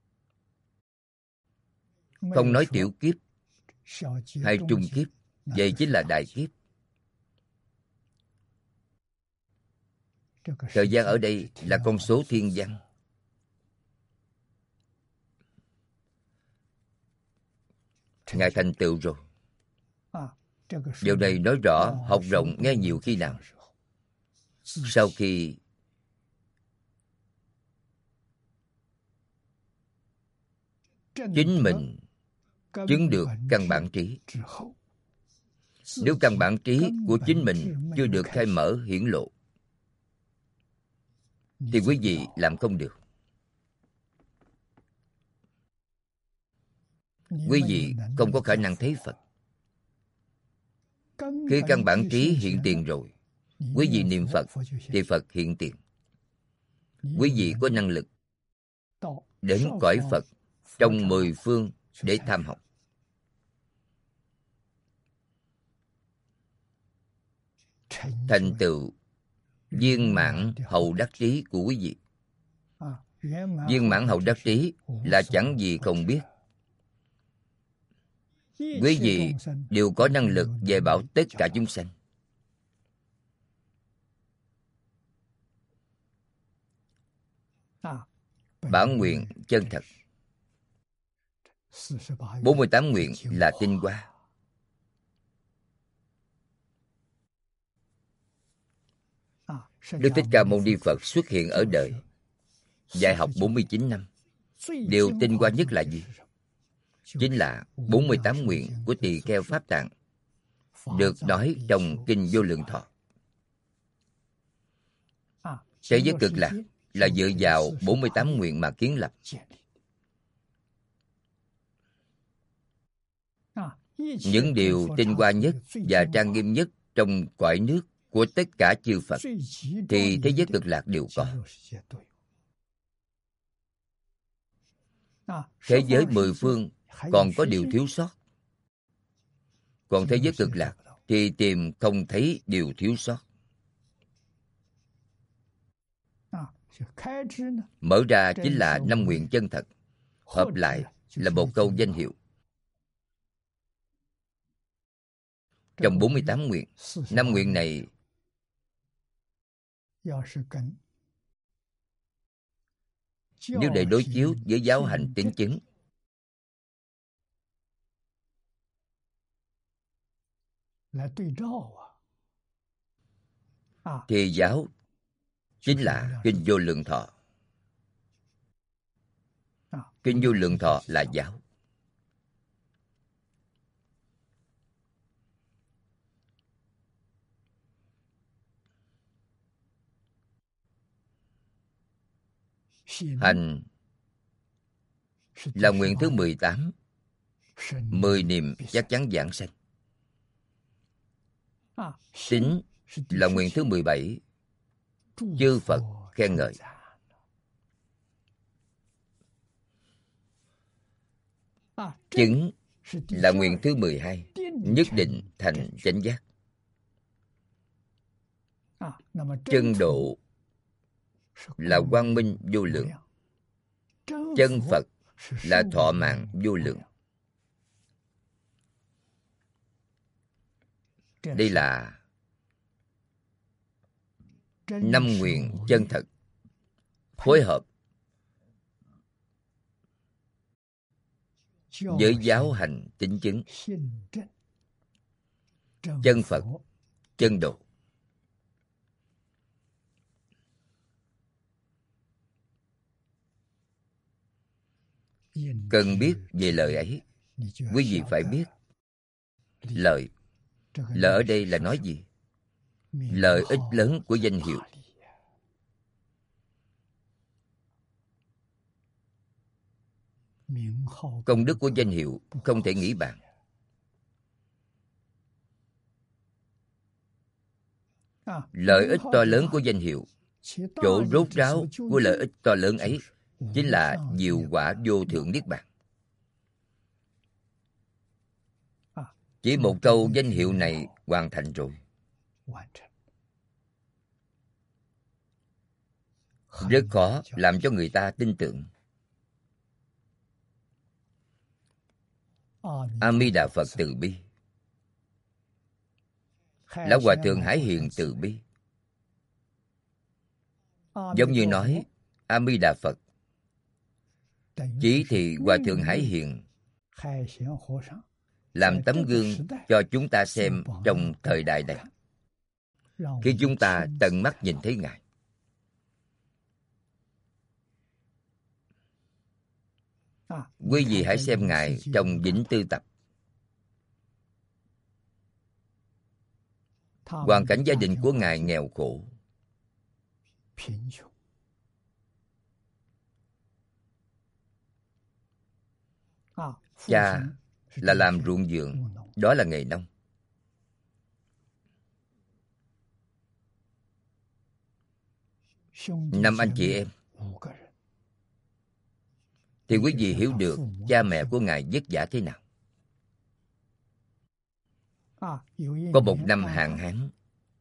Không nói tiểu kiếp hay trung kiếp, vậy chính là đại kiếp. Thời gian ở đây là con số thiên văn. Ngài thành tựu rồi. Điều này nói rõ học rộng nghe nhiều khi nào? Sau khi chính mình chứng được căn bản trí. Nếu căn bản trí của chính mình chưa được khai mở hiển lộ thì quý vị làm không được. Quý vị không có khả năng thấy Phật. Khi căn bản trí hiện tiền rồi, quý vị niệm Phật thì Phật hiện tiền. Quý vị có năng lực đến cõi Phật trong 10 phương để tham học. Thành tựu viên mãn hậu đắc trí của quý vị. Viên mãn hậu đắc trí là chẳng gì không biết. Quý vị đều có năng lực dạy bảo tất cả chúng sanh. Bản nguyện chân thật. 48 nguyện là tinh hoa. Đức Thích Ca Mâu Ni Phật xuất hiện ở đời, dạy học 49 năm. Điều tinh hoa nhất là gì? Chính là 48 nguyện của Tỳ Kheo Pháp Tạng, được nói trong Kinh Vô Lượng Thọ. Thế giới cực lạc là dựa vào 48 nguyện mà kiến lập. Những điều tinh hoa nhất và trang nghiêm nhất trong cõi nước của tất cả chư Phật thì thế giới cực lạc đều có. Thế giới 10 phương còn có điều thiếu sót. Còn thế giới cực lạc thì tìm không thấy điều thiếu sót. Mở ra chính là 5 nguyện chân thật, hợp lại là một câu danh hiệu. Trong 48 nguyện, 5 nguyện này nếu để đối chiếu với giáo hành tín chứng thì giáo chính là Kinh Vô Lượng Thọ. Kinh Vô Lượng Thọ là giáo. Hành là nguyện thứ 18. 10 niệm chắc chắn giảng sanh. Tín là nguyện thứ 17. Chư Phật khen ngợi. Chứng là nguyện thứ 12. Nhất định thành chánh giác. Chân độ là quang minh vô lượng. Chân Phật là thọ mạng vô lượng. Đây là năm nguyện chân thật phối hợp với giáo hành tín chứng, chân Phật, chân độ. Cần biết về lời ấy, quý vị phải biết lợi. Lợi ở đây là nói gì? Lợi ích lớn của danh hiệu. Công đức của danh hiệu không thể nghĩ bàn. Lợi ích to lớn của danh hiệu, chỗ rốt ráo của lợi ích to lớn ấy chính là diệu quả vô thượng niết bàn. Chỉ một câu danh hiệu này hoàn thành rồi. Rất khó làm cho người ta tin tưởng. A Di Đà Phật từ bi, Lão Hòa Thượng Hải Hiền từ bi. Giống như nói A Di Đà Phật, chỉ thì Hòa Thượng Hải Hiền làm tấm gương cho chúng ta xem trong thời đại này, khi chúng ta tận mắt nhìn thấy Ngài. Quý vị hãy xem Ngài trong Vĩnh Tư Tập. Hoàn cảnh gia đình của Ngài nghèo khổ. Cha là làm ruộng vườn, đó là nghề nông. Năm anh chị em, thì quý vị hiểu được cha mẹ của Ngài vất vả thế nào. Có một năm hạn hán,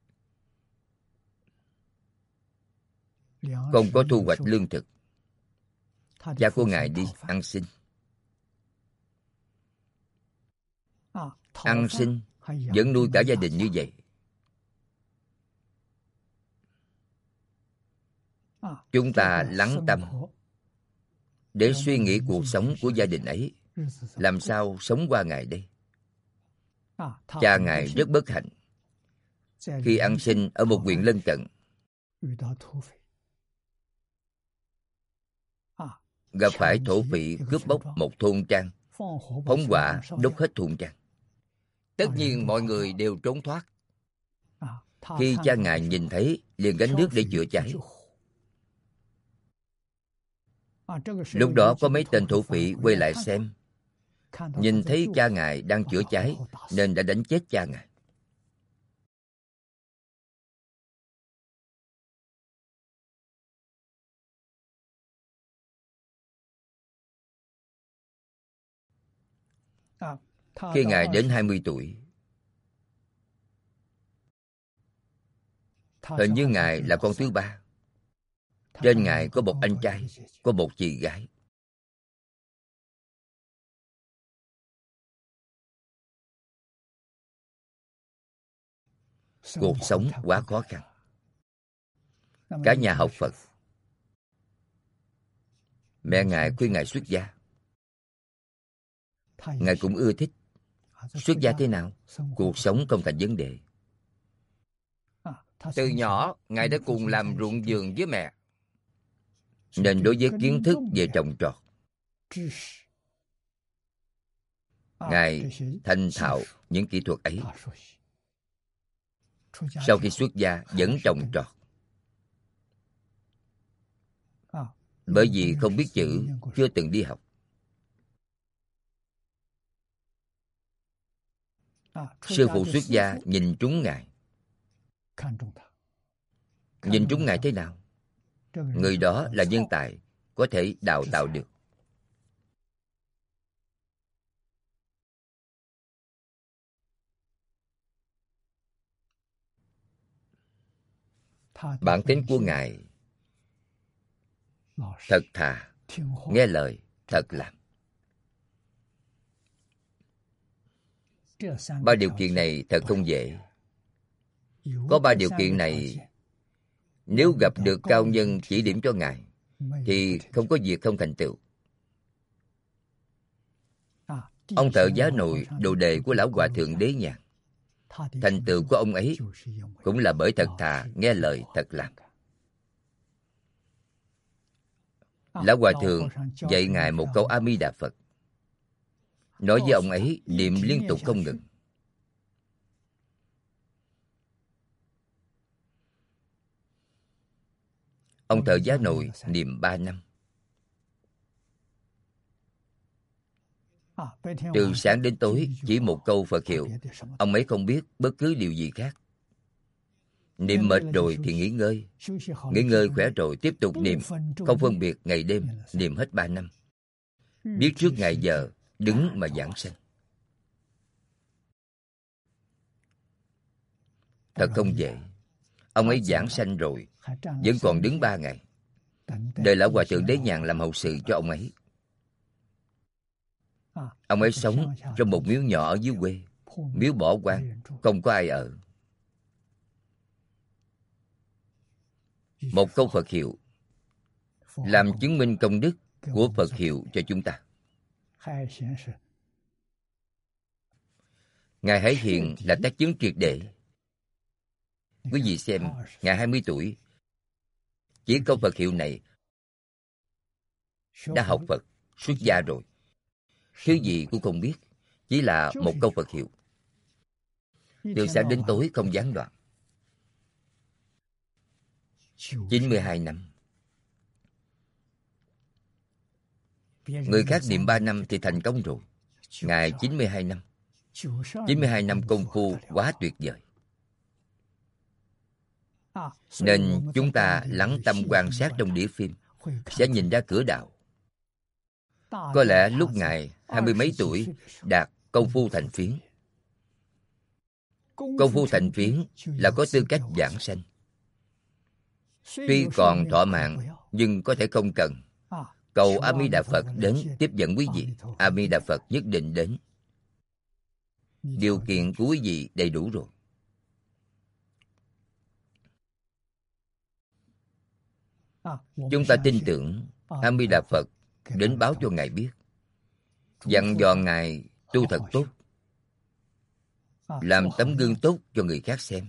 không có thu hoạch lương thực. Cha của Ngài đi ăn xin. Ăn xin vẫn nuôi cả gia đình như vậy. Chúng ta lắng tâm để suy nghĩ cuộc sống của gia đình ấy, làm sao sống qua ngày đây. Cha Ngài rất bất hạnh, khi ăn xin ở một huyện lân cận, gặp phải thổ phỉ cướp bóc một thôn trang, phóng hỏa đốt hết thôn trang. Tất nhiên mọi người đều trốn thoát. Khi cha Ngài nhìn thấy, liền gánh nước để chữa cháy. Lúc đó có mấy tên thổ phỉ quay lại xem, nhìn thấy cha Ngài đang chữa cháy nên đã đánh chết cha Ngài. Khi Ngài đến 20 tuổi, hình như Ngài là con thứ ba. Trên Ngài có một anh trai, có một chị gái. Cuộc sống quá khó khăn. Cả nhà học Phật. Mẹ Ngài khuyên Ngài xuất gia. Ngài cũng ưa thích. Xuất gia thế nào? Cuộc sống không thành vấn đề. Từ nhỏ, Ngài đã cùng làm ruộng vườn với mẹ, nên đối với kiến thức về trồng trọt, Ngài thành thạo những kỹ thuật ấy. Sau khi xuất gia vẫn trồng trọt. Bởi vì không biết chữ, chưa từng đi học. Sư phụ xuất gia nhìn trúng Ngài. Nhìn trúng Ngài thế nào? Người đó là nhân tài, có thể đào tạo được. Bản tính của Ngài thật thà, nghe lời, thật làm. Ba điều kiện này thật không dễ. Có ba điều kiện này, Nếu gặp được cao nhân chỉ điểm cho Ngài thì không có việc không thành tựu. Ông Thợ Giá Nội, đồ đệ của Lão Hòa Thượng Đế Nhàn, thành tựu của ông ấy cũng là bởi thật thà, nghe lời thật làm. Lão Hòa Thượng dạy Ngài một câu A Di Đà Phật, nói với ông ấy niệm liên tục không ngừng. Ông Thợ Giá Nội niệm 3 năm. Từ sáng đến tối chỉ một câu Phật hiệu, ông ấy không biết bất cứ điều gì khác. Niệm mệt rồi thì nghỉ ngơi. Nghỉ ngơi khỏe rồi tiếp tục niệm, không phân biệt ngày đêm, niệm hết 3 năm. Biết trước ngày giờ, đứng mà giảng sanh. Thật không dễ. Ông ấy giảng sanh rồi, vẫn còn đứng 3 ngày. Đợi Lão Hòa Thượng Đế Nhàn làm hậu sự cho ông ấy. Ông ấy sống trong một miếu nhỏ ở dưới quê, miếu bỏ hoang, không có ai ở. Một câu Phật hiệu làm chứng minh công đức của Phật hiệu cho chúng ta. Ngài Hải Hiền là tác chứng triệt để. Quý vị xem, Ngài 20 tuổi, chỉ câu Phật hiệu này đã học Phật, xuất gia rồi. Thứ gì cũng không biết, chỉ là một câu Phật hiệu. Từ sáng đến tối không gián đoạn. 92 năm. Người khác niệm 3 năm thì thành công rồi. Ngài 92 năm. 92 năm công phu quá tuyệt vời. Nên chúng ta lắng tâm quan sát trong đĩa phim sẽ nhìn ra cửa đạo. Có lẽ lúc Ngài 20 mấy tuổi đạt công phu thành phiến. Công phu thành phiến là có tư cách giảng sanh. Tuy còn thọ mạng nhưng có thể không cần. Cầu A Di Đà Phật đến tiếp dẫn quý vị. A Di Đà Phật nhất định đến. Điều kiện của quý vị đầy đủ rồi. Chúng ta tin tưởng A Di Đà Phật đến báo cho Ngài biết, dặn dò Ngài tu thật tốt, làm tấm gương tốt cho người khác xem.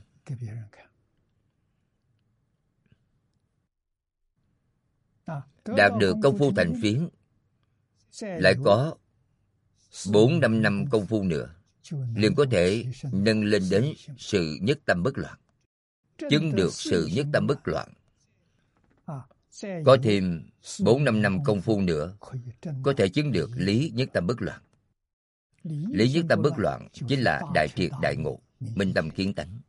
Đạt được công phu thành phiến, lại có 4-5 năm công phu nữa, liền có thể nâng lên đến sự nhất tâm bất loạn. Chứng được sự nhất tâm bất loạn. Có thêm 4-5 năm công phu nữa, có thể chứng được lý nhất tâm bất loạn. Lý nhất tâm bất loạn chính là đại triệt đại ngộ, minh tâm kiến tánh.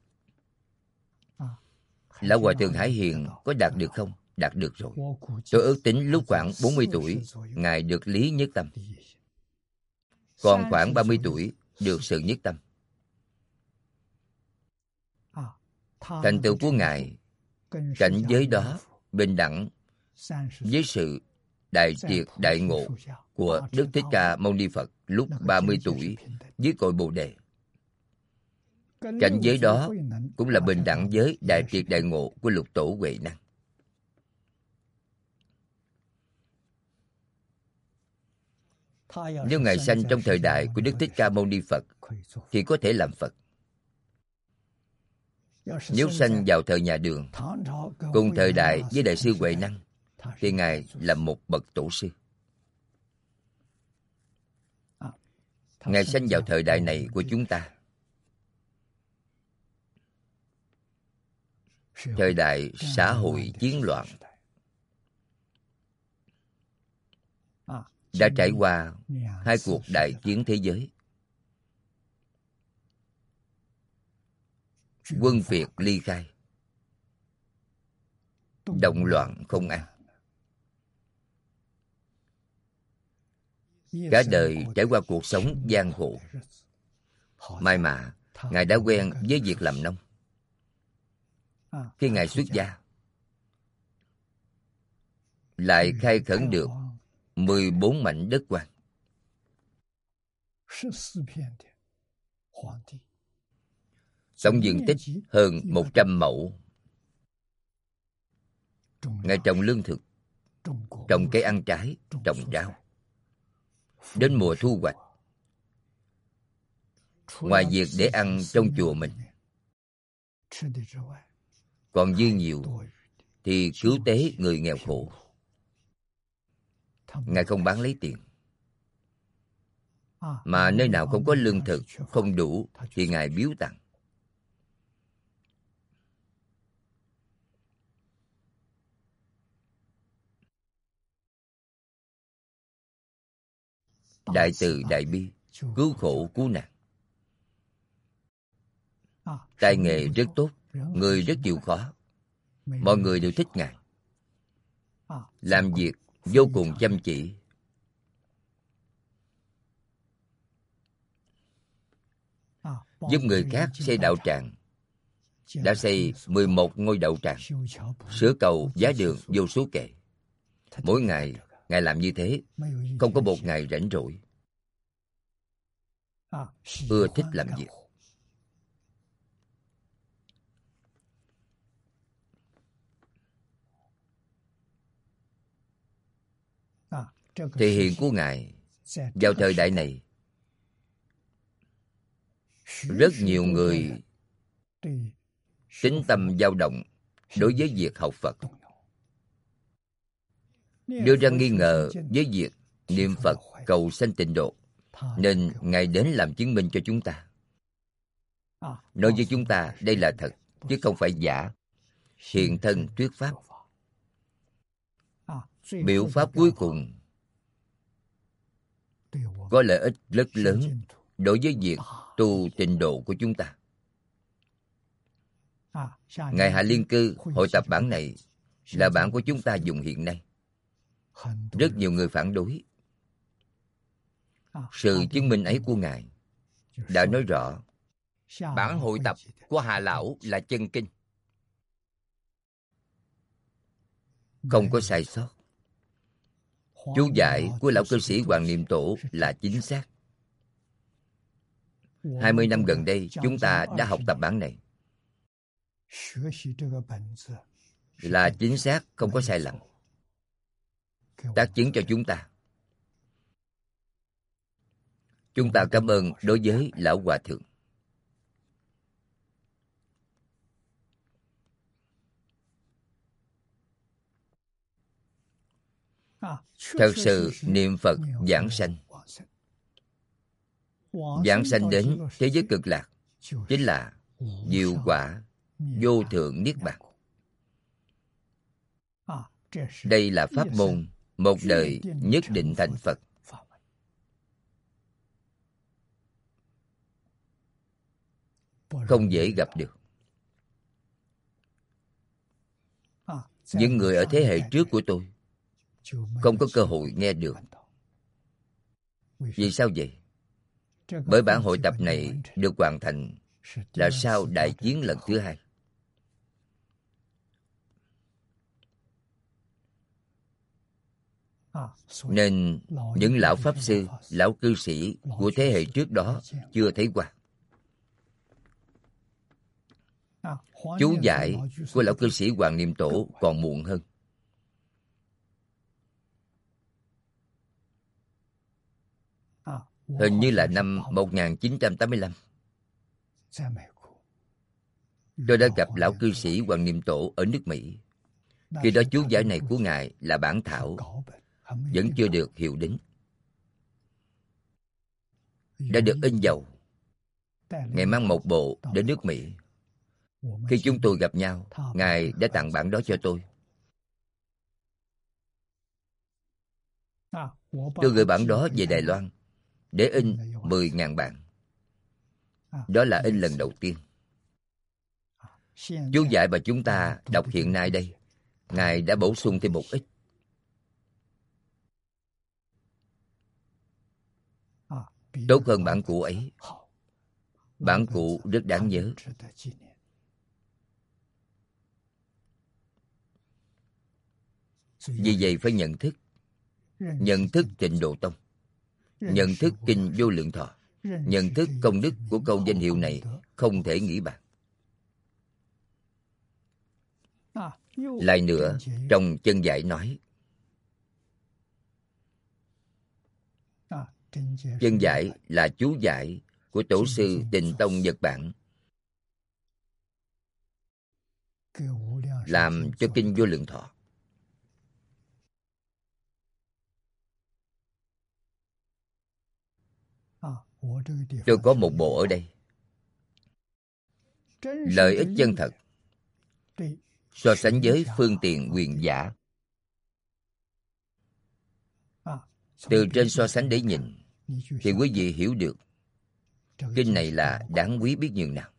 Lão Hòa Thượng Hải Hiền có đạt được không? Đạt được rồi. Tôi ước tính lúc khoảng 40 tuổi, Ngài được lý nhất tâm. Còn khoảng 30 tuổi, được sự nhất tâm. Thành tựu của Ngài, cảnh giới đó bình đẳng với sự đại triệt đại ngộ của Đức Thích Ca Mâu Ni Phật lúc 30 tuổi dưới cội Bồ Đề. Cảnh giới đó cũng là bình đẳng với đại triệt đại ngộ của Lục Tổ Huệ Năng. Nếu Ngài sanh trong thời đại của Đức Thích Ca Mâu Ni Phật thì có thể làm Phật. Nếu sanh vào thời nhà Đường, cùng thời đại với Đại sư Huệ Năng, thì Ngài là một bậc tổ sư. Ngài sanh vào thời đại này của chúng ta, thời đại xã hội chiến loạn, đã trải qua 2 cuộc đại chiến thế giới. Quân Việt ly khai, động loạn không an. Cả đời trải qua cuộc sống gian khổ. May mà Ngài đã quen với việc làm nông. Khi Ngài xuất gia, lại khai khẩn được 14 mảnh đất quan. Tổng diện tích hơn 100 mẫu. Ngài trồng lương thực, trồng cây ăn trái, trồng rau. Đến mùa thu hoạch, ngoài việc để ăn trong chùa mình, còn dư nhiều thì cứu tế người nghèo khổ. Ngài không bán lấy tiền. Mà nơi nào không có lương thực, không đủ thì Ngài biếu tặng. Đại từ đại bi, cứu khổ cứu nạn. Tay nghề rất tốt, người rất chịu khó. Mọi người đều thích Ngài. Làm việc vô cùng chăm chỉ. Giúp người khác xây đạo tràng. Đã xây 11 ngôi đạo tràng, sửa cầu giá đường vô số kể. Mỗi ngày Ngài làm như thế, không có một ngày rảnh rỗi. Ưa thích làm việc. Thể hiện của Ngài vào thời đại này, rất nhiều người tín tâm dao động đối với việc học Phật, đưa ra nghi ngờ với việc niệm Phật cầu sanh tịnh độ, nên Ngài đến làm chứng minh cho chúng ta. Nói với chúng ta đây là thật, chứ không phải giả. Hiện thân thuyết pháp. Biểu pháp cuối cùng có lợi ích rất lớn đối với việc tu tịnh độ của chúng ta. Ngài Hạ Liên Cư hội tập bản này là bản của chúng ta dùng hiện nay. Rất nhiều người phản đối. Sự chứng minh ấy của Ngài đã nói rõ bản hội tập của Hạ Lão là chân kinh, không có sai sót. Chú giải của Lão Cư Sĩ Hoàng Niệm Tổ là chính xác. 20 năm gần đây chúng ta đã học tập bản này, là chính xác, không có sai lầm. Tác chứng cho chúng ta. Chúng ta cảm ơn đối với Lão Hòa Thượng. Thật sự niệm Phật giảng sanh. Giảng sanh đến thế giới cực lạc chính là diệu quả vô thượng niết bàn. Đây là pháp môn một đời nhất định thành Phật. Không dễ gặp được. Những người ở thế hệ trước của tôi không có cơ hội nghe được. Vì sao vậy? Bởi bản hội tập này được hoàn thành là sau đại chiến lần thứ 2. Nên những lão pháp sư, lão cư sĩ của thế hệ trước đó chưa thấy qua. Chú giải của Lão Cư Sĩ Hoàng Niệm Tổ còn muộn hơn. Hình như là năm 1985. Tôi đã gặp Lão Cư Sĩ Hoàng Niệm Tổ ở nước Mỹ. Khi đó chú giải này của Ngài là bản thảo, vẫn chưa được hiệu đính. Đã được in dầu. Ngài mang một bộ đến nước Mỹ. Khi chúng tôi gặp nhau, Ngài đã tặng bản đó cho tôi. Tôi gửi bản đó về Đài Loan để in 10.000 bản. Đó là in lần đầu tiên. Chú giải mà chúng ta đọc hiện nay đây, Ngài đã bổ sung thêm một ít. Tốt hơn bản cũ ấy. Bản cũ rất đáng nhớ. Vì vậy phải nhận thức. Nhận thức Tịnh Độ Tông, nhận thức Kinh Vô Lượng Thọ, nhận thức công đức của câu danh hiệu này không thể nghĩ bàn. Lại nữa, trong chân giải nói, chân giải là chú giải của tổ sư Tịnh Tông Nhật Bản, làm cho kinh Vô Lượng Thọ. Tôi có một bộ ở đây. Lợi ích chân thật so sánh với phương tiện quyền giả. Từ trên so sánh để nhìn, thì quý vị hiểu được kinh này là đáng quý biết nhường nào.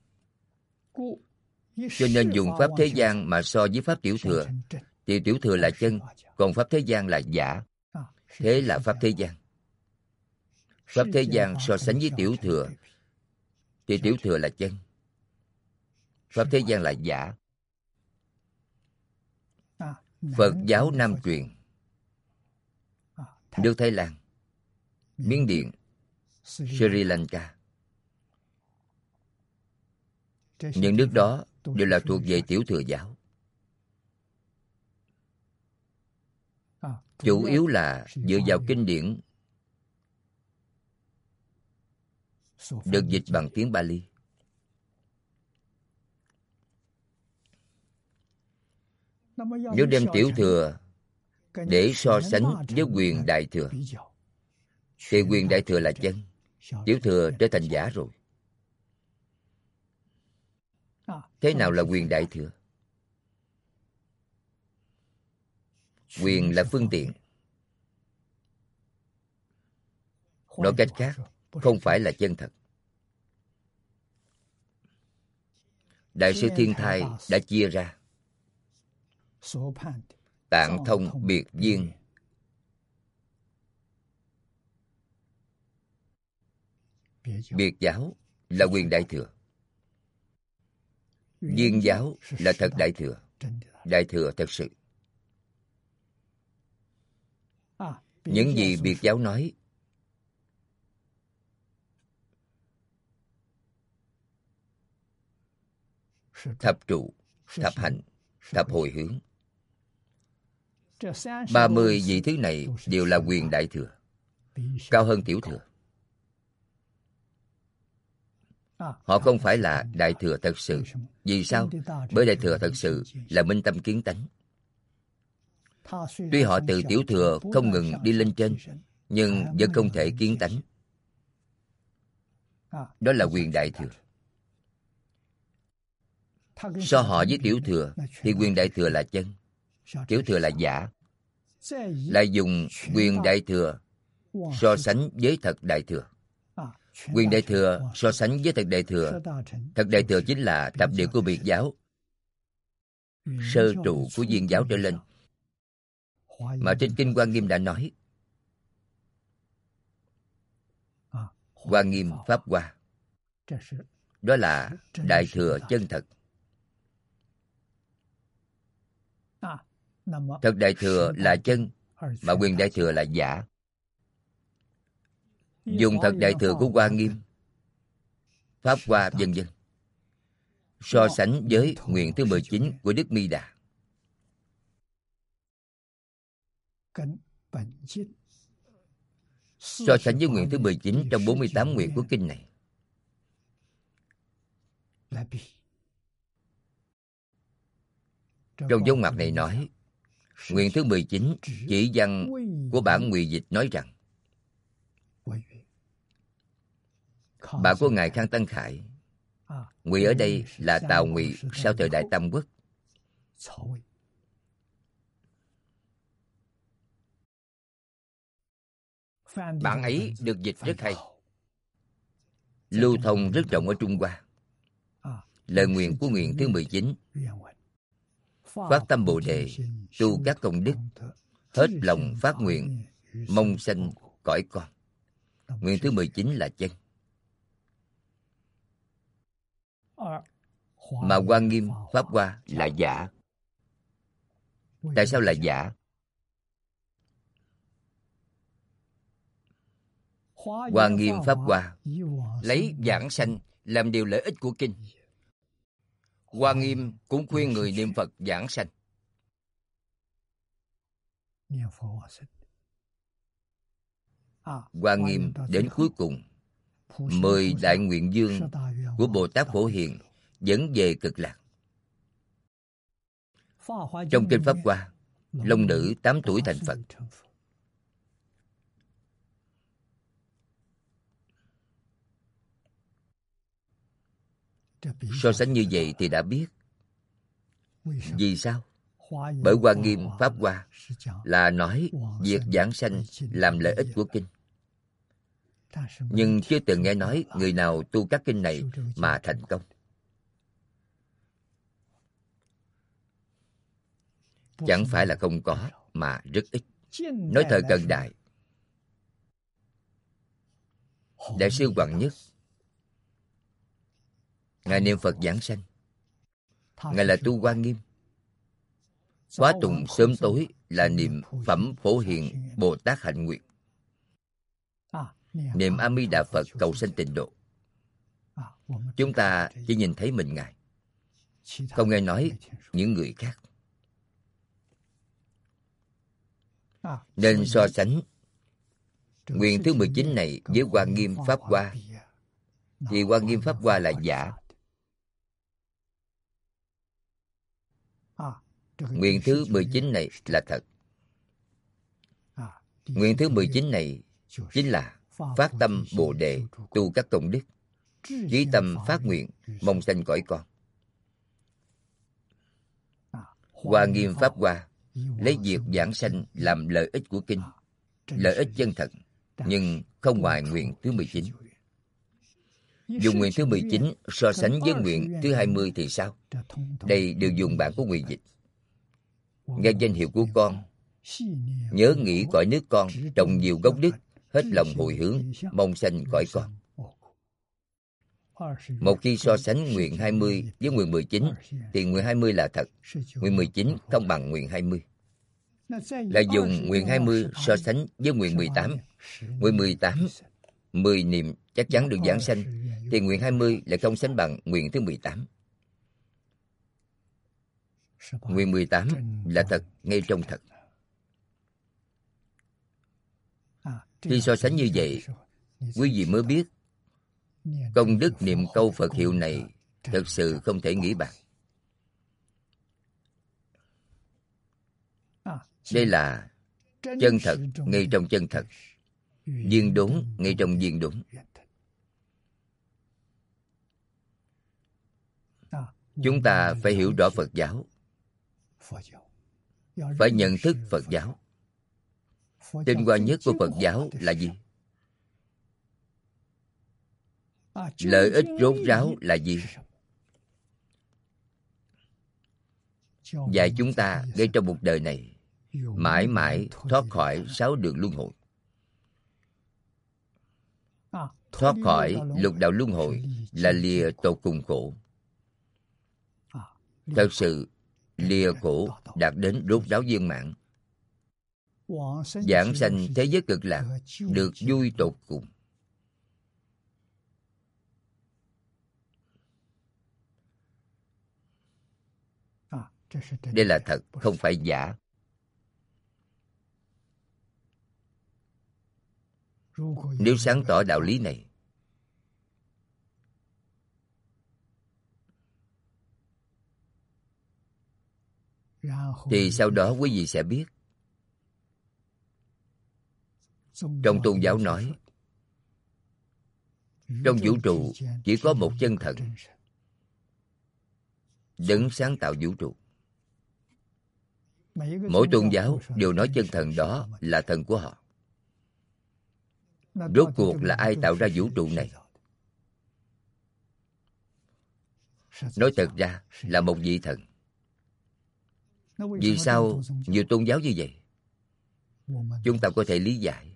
Cho nên dùng pháp thế gian mà so với pháp tiểu thừa, thì tiểu thừa là chân, còn pháp thế gian là giả. Thế là pháp thế gian. Pháp thế gian so sánh với tiểu thừa, thì tiểu thừa là chân, pháp thế gian là giả. Phật giáo Nam truyền, nước Thái Lan, Miến Điện, Sri Lanka, những nước đó đều là thuộc về tiểu thừa giáo. Chủ yếu là dựa vào kinh điển được dịch bằng tiếng Pali. Nếu đem tiểu thừa để so sánh với quyền đại thừa, thì quyền đại thừa là chân, tiểu thừa trở thành giả rồi. Thế nào là quyền đại thừa? Quyền là phương tiện. Nói cách khác, không phải là chân thật. Đại sư Thiên Thai đã chia ra tạng thông biệt viên. Biệt giáo là quyền đại thừa, viên giáo là thật đại thừa, đại thừa thật sự. Những gì biệt giáo nói thập trụ, thập hạnh, thập hồi hướng, 30 vị thứ này đều là quyền đại thừa, cao hơn tiểu thừa. Họ không phải là đại thừa thật sự. Vì sao? Bởi đại thừa thật sự là minh tâm kiến tánh. Tuy họ từ tiểu thừa không ngừng đi lên trên, nhưng vẫn không thể kiến tánh. Đó là quyền đại thừa. So họ với tiểu thừa, thì quyền đại thừa là chân, tiểu thừa là giả. Lại dùng quyền đại thừa so sánh với thật đại thừa. Quyền đại thừa so sánh với thật đại thừa. Thật đại thừa chính là thập điều của biệt giáo, sơ trụ của viên giáo trở lên, mà trên kinh Hoa Nghiêm đã nói. Hoa Nghiêm Pháp Hoa, đó là đại thừa chân thật. Thật đại thừa là chân, mà quyền đại thừa là giả. Dùng thật đại thừa của Hoa Nghiêm, Pháp Hoa vân vân so sánh với nguyện thứ 19 của Đức Mi Đà. So sánh với nguyện thứ 19 trong 48 nguyện của kinh này. Trong dấu ngoặc này nói, nguyện thứ 19 chỉ văn của bản ngụy dịch nói rằng, bản của Ngài Khang Tân Khải, ngụy ở đây là Tào Ngụy sau thời Đại Tam Quốc. Bản ấy được dịch rất hay, lưu thông rất rộng ở Trung Hoa. Lời nguyện của nguyện thứ 19: phát tâm Bồ Đề, tu các công đức, hết lòng phát nguyện, mong sanh cõi con. Nguyện thứ 19 là chân. Mà Hoa Nghiêm Pháp Hoa là giả. Tại sao là giả? Hoa Nghiêm Pháp Hoa lấy giảng sanh làm điều lợi ích của kinh. Hoa Nghiêm cũng khuyên người niệm Phật giảng sanh. Hoa Nghiêm đến cuối cùng, 10 đại nguyện dương của Bồ Tát Phổ Hiền dẫn về cực lạc. Trong kinh Pháp Hoa, long nữ 8 tuổi thành Phật. So sánh như vậy thì đã biết vì sao. Bởi Hoa Nghiêm Pháp Hoa là nói việc giảng sanh làm lợi ích của kinh, nhưng chưa từng nghe nói người nào tu các kinh này mà thành công. Chẳng phải là không có, mà rất ít. Nói thời cận đại, Đại sư Hoàng Nhất, Ngài niệm Phật giảng sanh. Ngài là tu Hoa Nghiêm. Khóa tụng sớm tối là niệm Phẩm Phổ Hiền Bồ Tát Hạnh Nguyện, niệm A Di Đà Phật cầu sanh tịnh độ. Chúng ta chỉ nhìn thấy mình Ngài, không nghe nói những người khác. Nên so sánh nguyện thứ 19 này với Hoa Nghiêm Pháp Hoa, thì Hoa Nghiêm Pháp Hoa là giả. Nguyện thứ 19 này là thật. Nguyện thứ 19 này chính là phát tâm Bồ Đề, tu các công đức, chí tâm phát nguyện, mong sanh cõi con. Hoa Nghiêm Pháp Hoa lấy việc giảng sanh làm lợi ích của kinh, lợi ích chân thật, nhưng không ngoài nguyện thứ 19. Dùng nguyện thứ 19 so sánh với nguyện thứ 20 thì sao? Đây đều dùng bản của Ngụy Dịch. Nghe danh hiệu của con, nhớ nghĩ cõi nước con, trồng nhiều gốc đức, hết lòng hồi hướng, mong sanh cõi con. Một khi so sánh nguyện 20 với nguyện 19, thì nguyện 20 là thật, nguyện 19 không bằng nguyện 20. Là dùng nguyện 20 so sánh với nguyện 18. Nguyện 18, 10 niệm chắc chắn được giảng sanh, thì nguyện 20 lại không sánh bằng nguyện thứ 18. Nguyện 18 là thật ngay trong thật. Khi so sánh như vậy, quý vị mới biết công đức niệm câu Phật hiệu này thật sự không thể nghĩ bàn. Đây là chân thật ngay trong chân thật, viên đốn ngay trong viên đốn. Chúng ta phải hiểu rõ Phật giáo, phải nhận thức Phật giáo. Tinh hoa nhất của Phật giáo là gì? Lợi ích rốt ráo là gì? Dạy chúng ta ngay trong một đời này mãi mãi thoát khỏi 6 đường luân hồi. Thoát khỏi lục đạo luân hồi là lìa tột cùng khổ. Thật sự lìa khổ đạt đến rốt ráo viên mãn, giảng sanh thế giới cực lạc, được vui tột cùng. Đây là thật, không phải giả. Nếu sáng tỏ đạo lý này, thì sau đó quý vị sẽ biết, trong tôn giáo nói, trong vũ trụ chỉ có một chân thần, đấng sáng tạo vũ trụ. Mỗi tôn giáo đều nói chân thần đó là thần của họ. Rốt cuộc là ai tạo ra vũ trụ này? Nói thật ra là một vị thần. Vì sao nhiều tôn giáo như vậy? Chúng ta có thể lý giải.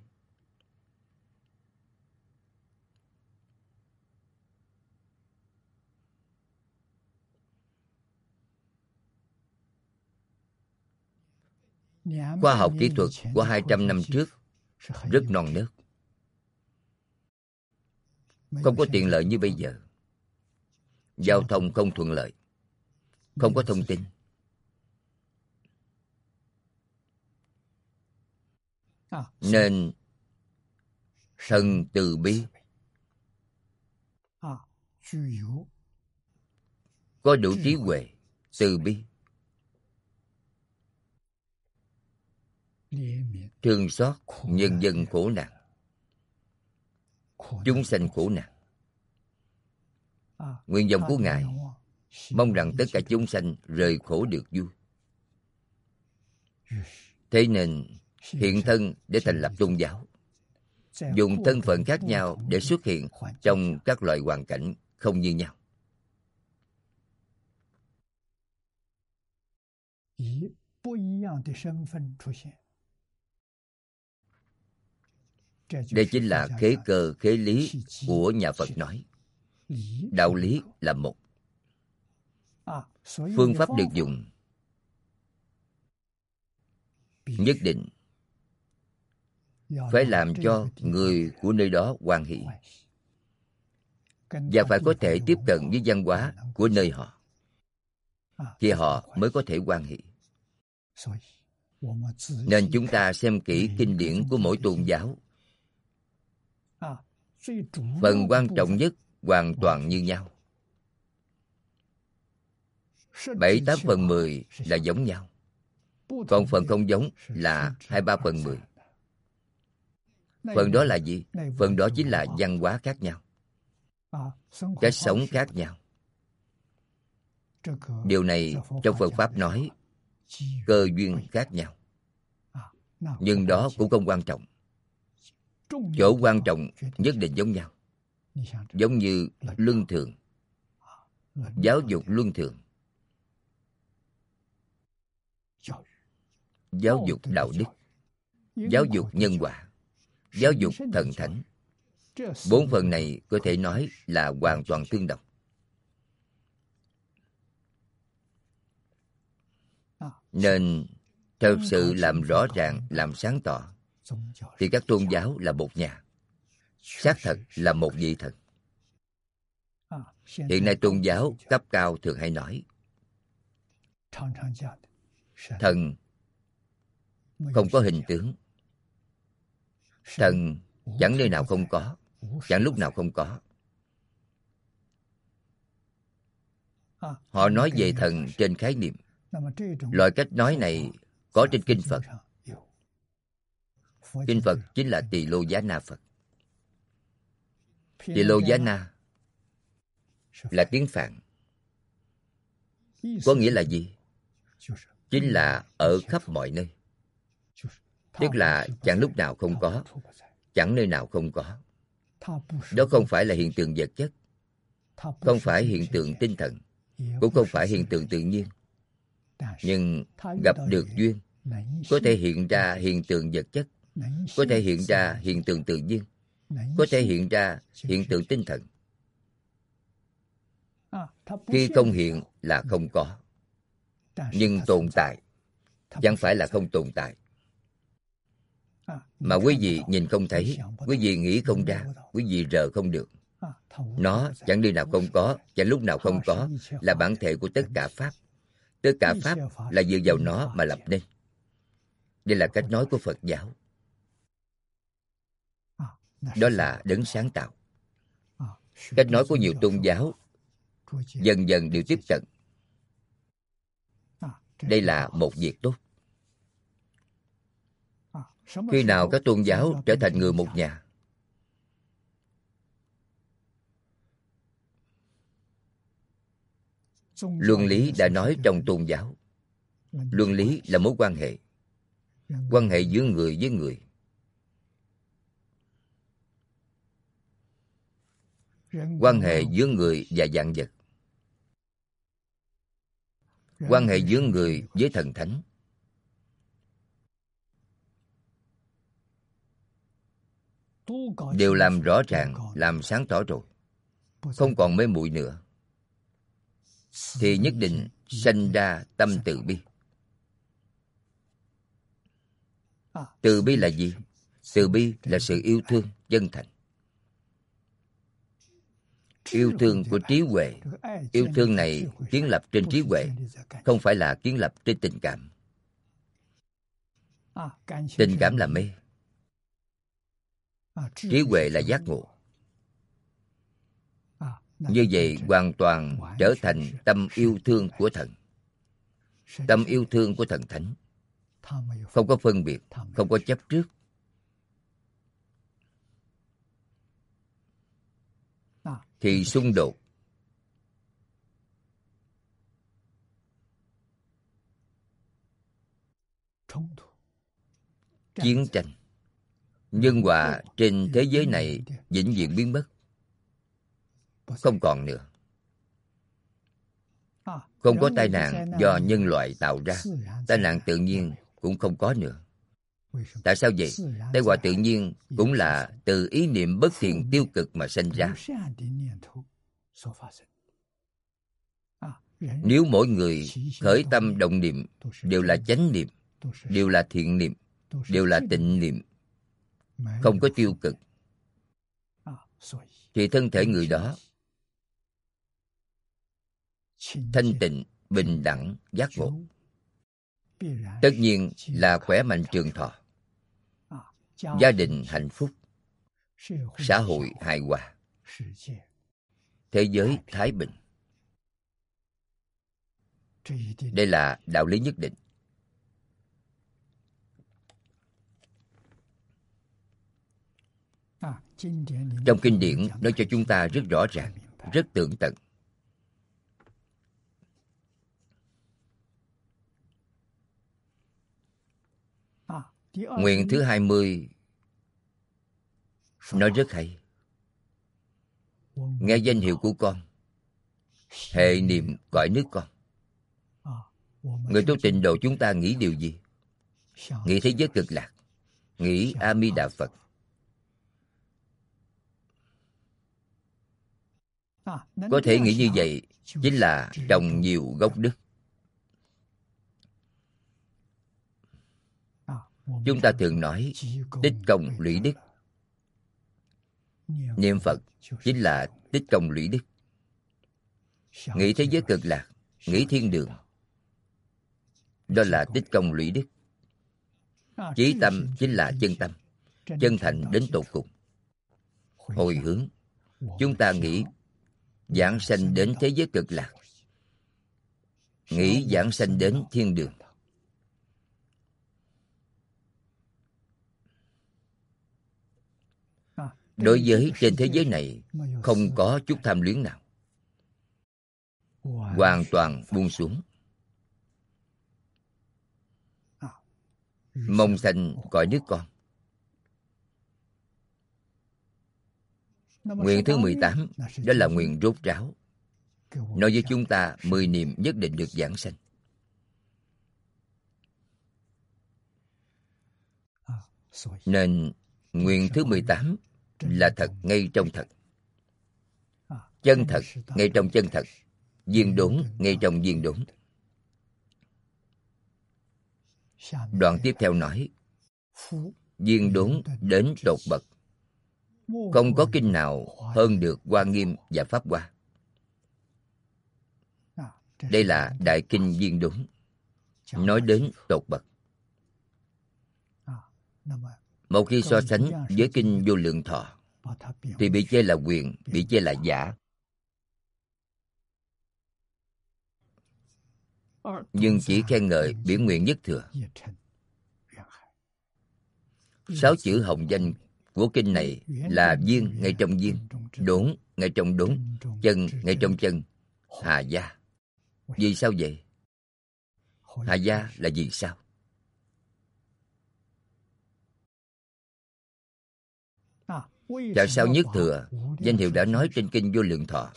Khoa học kỹ thuật của 200 năm trước rất non nớt, không có tiện lợi như bây giờ. Giao thông không thuận lợi, không có thông tin. Nên thần từ bi, có đủ trí huệ, từ bi, thương xót nhân dân khổ nạn, chúng sanh khổ nạn. Nguyện vọng của Ngài mong rằng tất cả chúng sanh rời khổ được vui. Thế nên hiện thân để thành lập tôn giáo, dùng thân phận khác nhau để xuất hiện trong các loại hoàn cảnh không như nhau. Đây chính là khế cơ khế lý của nhà Phật nói. Đạo lý là một. Phương pháp được dùng nhất định phải làm cho người của nơi đó hoan hỷ, và phải có thể tiếp cận với văn hóa của nơi họ, thì họ mới có thể hoan hỷ. Nên chúng ta xem kỹ kinh điển của mỗi tôn giáo, phần quan trọng nhất hoàn toàn như nhau. 7-8/10 là giống nhau, còn phần không giống là 2-3/10. Phần đó là gì? Phần đó chính là văn hóa khác nhau, cách sống khác nhau. Điều này trong Phật Pháp nói cơ duyên khác nhau. Nhưng đó cũng không quan trọng. Chỗ quan trọng nhất định giống nhau. Giống như luân thường, giáo dục luân thường, giáo dục đạo đức, giáo dục nhân quả, giáo dục thần thánh. 4 phần này có thể nói là hoàn toàn tương đồng. Nên thật sự làm rõ ràng, làm sáng tỏ, thì các tôn giáo là một nhà, xác thật là một vị thần. Hiện nay tôn giáo cấp cao thường hay nói thần không có hình tướng. Thần chẳng nơi nào không có, chẳng lúc nào không có. Họ nói về thần trên khái niệm. Loại cách nói này có trên Kinh Phật. Kinh Phật chính là Tỳ Lô Giá Na Phật. Tỳ Lô Giá Na là tiếng Phạn. Có nghĩa là gì? Chính là ở khắp mọi nơi. Tức là chẳng lúc nào không có, chẳng nơi nào không có. Đó không phải là hiện tượng vật chất, không phải hiện tượng tinh thần, cũng không phải hiện tượng tự nhiên. Nhưng gặp được duyên, có thể hiện ra hiện tượng vật chất, có thể hiện ra hiện tượng tự nhiên, có thể hiện ra hiện tượng tinh thần. Khi không hiện là không có, nhưng tồn tại chẳng phải là không tồn tại. Mà quý vị nhìn không thấy, quý vị nghĩ không ra, quý vị rờ không được. Nó chẳng nơi nào không có, chẳng lúc nào không có, là bản thể của tất cả Pháp. Tất cả Pháp là dựa vào nó mà lập nên. Đây là cách nói của Phật giáo. Đó là đấng sáng tạo. Cách nói của nhiều tôn giáo dần dần đều tiếp cận. Đây là một việc tốt. Khi nào các tôn giáo trở thành người một nhà? Luân lý đã nói trong tôn giáo. Luân lý là mối quan hệ. Quan hệ giữa người với người. Quan hệ giữa người và vạn vật. Quan hệ giữa người với thần thánh. Đều làm rõ ràng, làm sáng tỏ rồi. Không còn mê muội nữa. Thì nhất định sanh ra tâm từ bi. Từ bi là gì? Từ bi là sự yêu thương, chân thành. Yêu thương của trí huệ. Yêu thương này kiến lập trên trí huệ, không phải là kiến lập trên tình cảm. Tình cảm là mê, trí huệ là giác ngộ. Như vậy hoàn toàn trở thành tâm yêu thương của thần. Tâm yêu thương của thần thánh không có phân biệt, không có chấp trước. Thì xung đột, chiến tranh, nhân quả trên thế giới này vĩnh viễn biến mất, không còn nữa. Không có tai nạn do nhân loại tạo ra, tai nạn tự nhiên cũng không có nữa. Tại sao vậy? Tai họa tự nhiên cũng là từ ý niệm bất thiện tiêu cực mà sinh ra. Nếu mỗi người khởi tâm động niệm đều là chánh niệm, đều là thiện niệm, đều là tịnh niệm, không có tiêu cực, thì thân thể người đó thanh tịnh, bình đẳng, giác ngộ. Tất nhiên là khỏe mạnh trường thọ, gia đình hạnh phúc, xã hội hài hòa, thế giới thái bình. Đây là đạo lý nhất định. Trong kinh điển nói cho chúng ta rất rõ ràng, rất tường tận. Nguyện thứ 20 nói rất hay. Nghe danh hiệu của con, hệ niệm cõi nước con. Người tu tịnh độ chúng ta nghĩ điều gì? Nghĩ thế giới cực lạc, nghĩ A Di Đà Phật. Có thể nghĩ như vậy chính là trồng nhiều gốc đức. Chúng ta thường nói tích công lũy đức. Niệm Phật chính là tích công lũy đức. Nghĩ thế giới cực lạc, nghĩ thiên đường, đó là tích công lũy đức. Chí tâm chính là chân tâm, chân thành đến tột cùng. Hồi hướng, chúng ta nghĩ giảng sanh đến thế giới cực lạc, nghĩ giảng sanh đến thiên đường. Đối với trên thế giới này không có chút tham luyến nào, hoàn toàn buông xuống. Mong sanh cõi nước con. Nguyện thứ 18, đó là nguyện rốt ráo. Nói với chúng ta 10 niệm nhất định được giảng sanh. Nên nguyện thứ 18 là thật ngay trong thật. Chân thật ngay trong chân thật. Viên đốn ngay trong viên đốn. Đoạn tiếp theo nói, viên đốn đến tột bậc. Không có kinh nào hơn được Hoa Nghiêm và Pháp Hoa. Đây là Đại Kinh Viên Đốn, nói đến tột bậc. Một khi so sánh với Kinh Vô Lượng Thọ, thì bị chê là quyền, bị chê là giả. Nhưng chỉ khen ngợi biển nguyện nhất thừa. 6 chữ hồng danh của kinh này là viên ngay trong viên, đốn ngay trong đốn, chân ngay trong chân, hà gia. Vì sao vậy? Hà gia là vì sao? Tại sao nhất thừa? Danh hiệu đã nói trên Kinh Vô Lượng Thọ.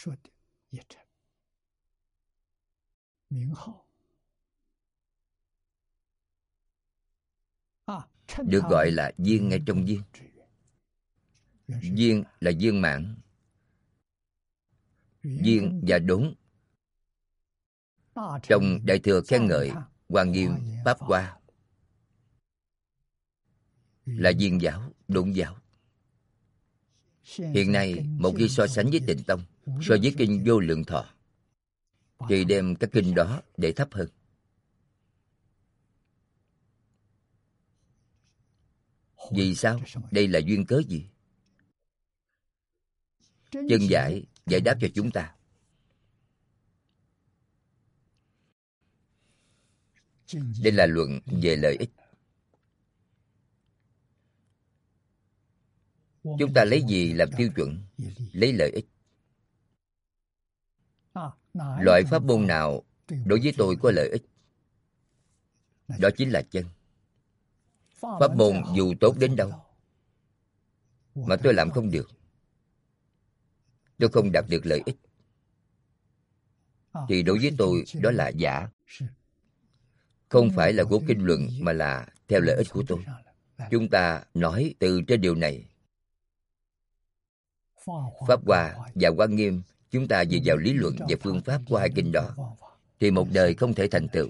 Được gọi là viên ngay trong viên. Viên là viên mãn. Viên và đốn. Trong Đại Thừa khen ngợi Hoa Nghiêm Pháp Hoa là viên giáo, đốn giáo. Hiện nay, một khi so sánh với Tịnh Tông, so với kinh Vô Lượng Thọ, thì đem các kinh đó để thấp hơn. Vì sao? Đây là duyên cớ gì? Chân giải giải đáp cho chúng ta. Đây là luận về lợi ích. Chúng ta lấy gì làm tiêu chuẩn? Lấy lợi ích. Loại pháp môn nào đối với tôi có lợi ích? Đó chính là chân. Pháp môn dù tốt đến đâu mà tôi làm không được, tôi không đạt được lợi ích, thì đối với tôi đó là giả. Không phải là của kinh luận mà là theo lợi ích của tôi. Chúng ta nói từ trên điều này, Pháp Hoa và Hoa Nghiêm, chúng ta dựa vào lý luận và phương pháp của hai kinh đó, thì một đời không thể thành tựu.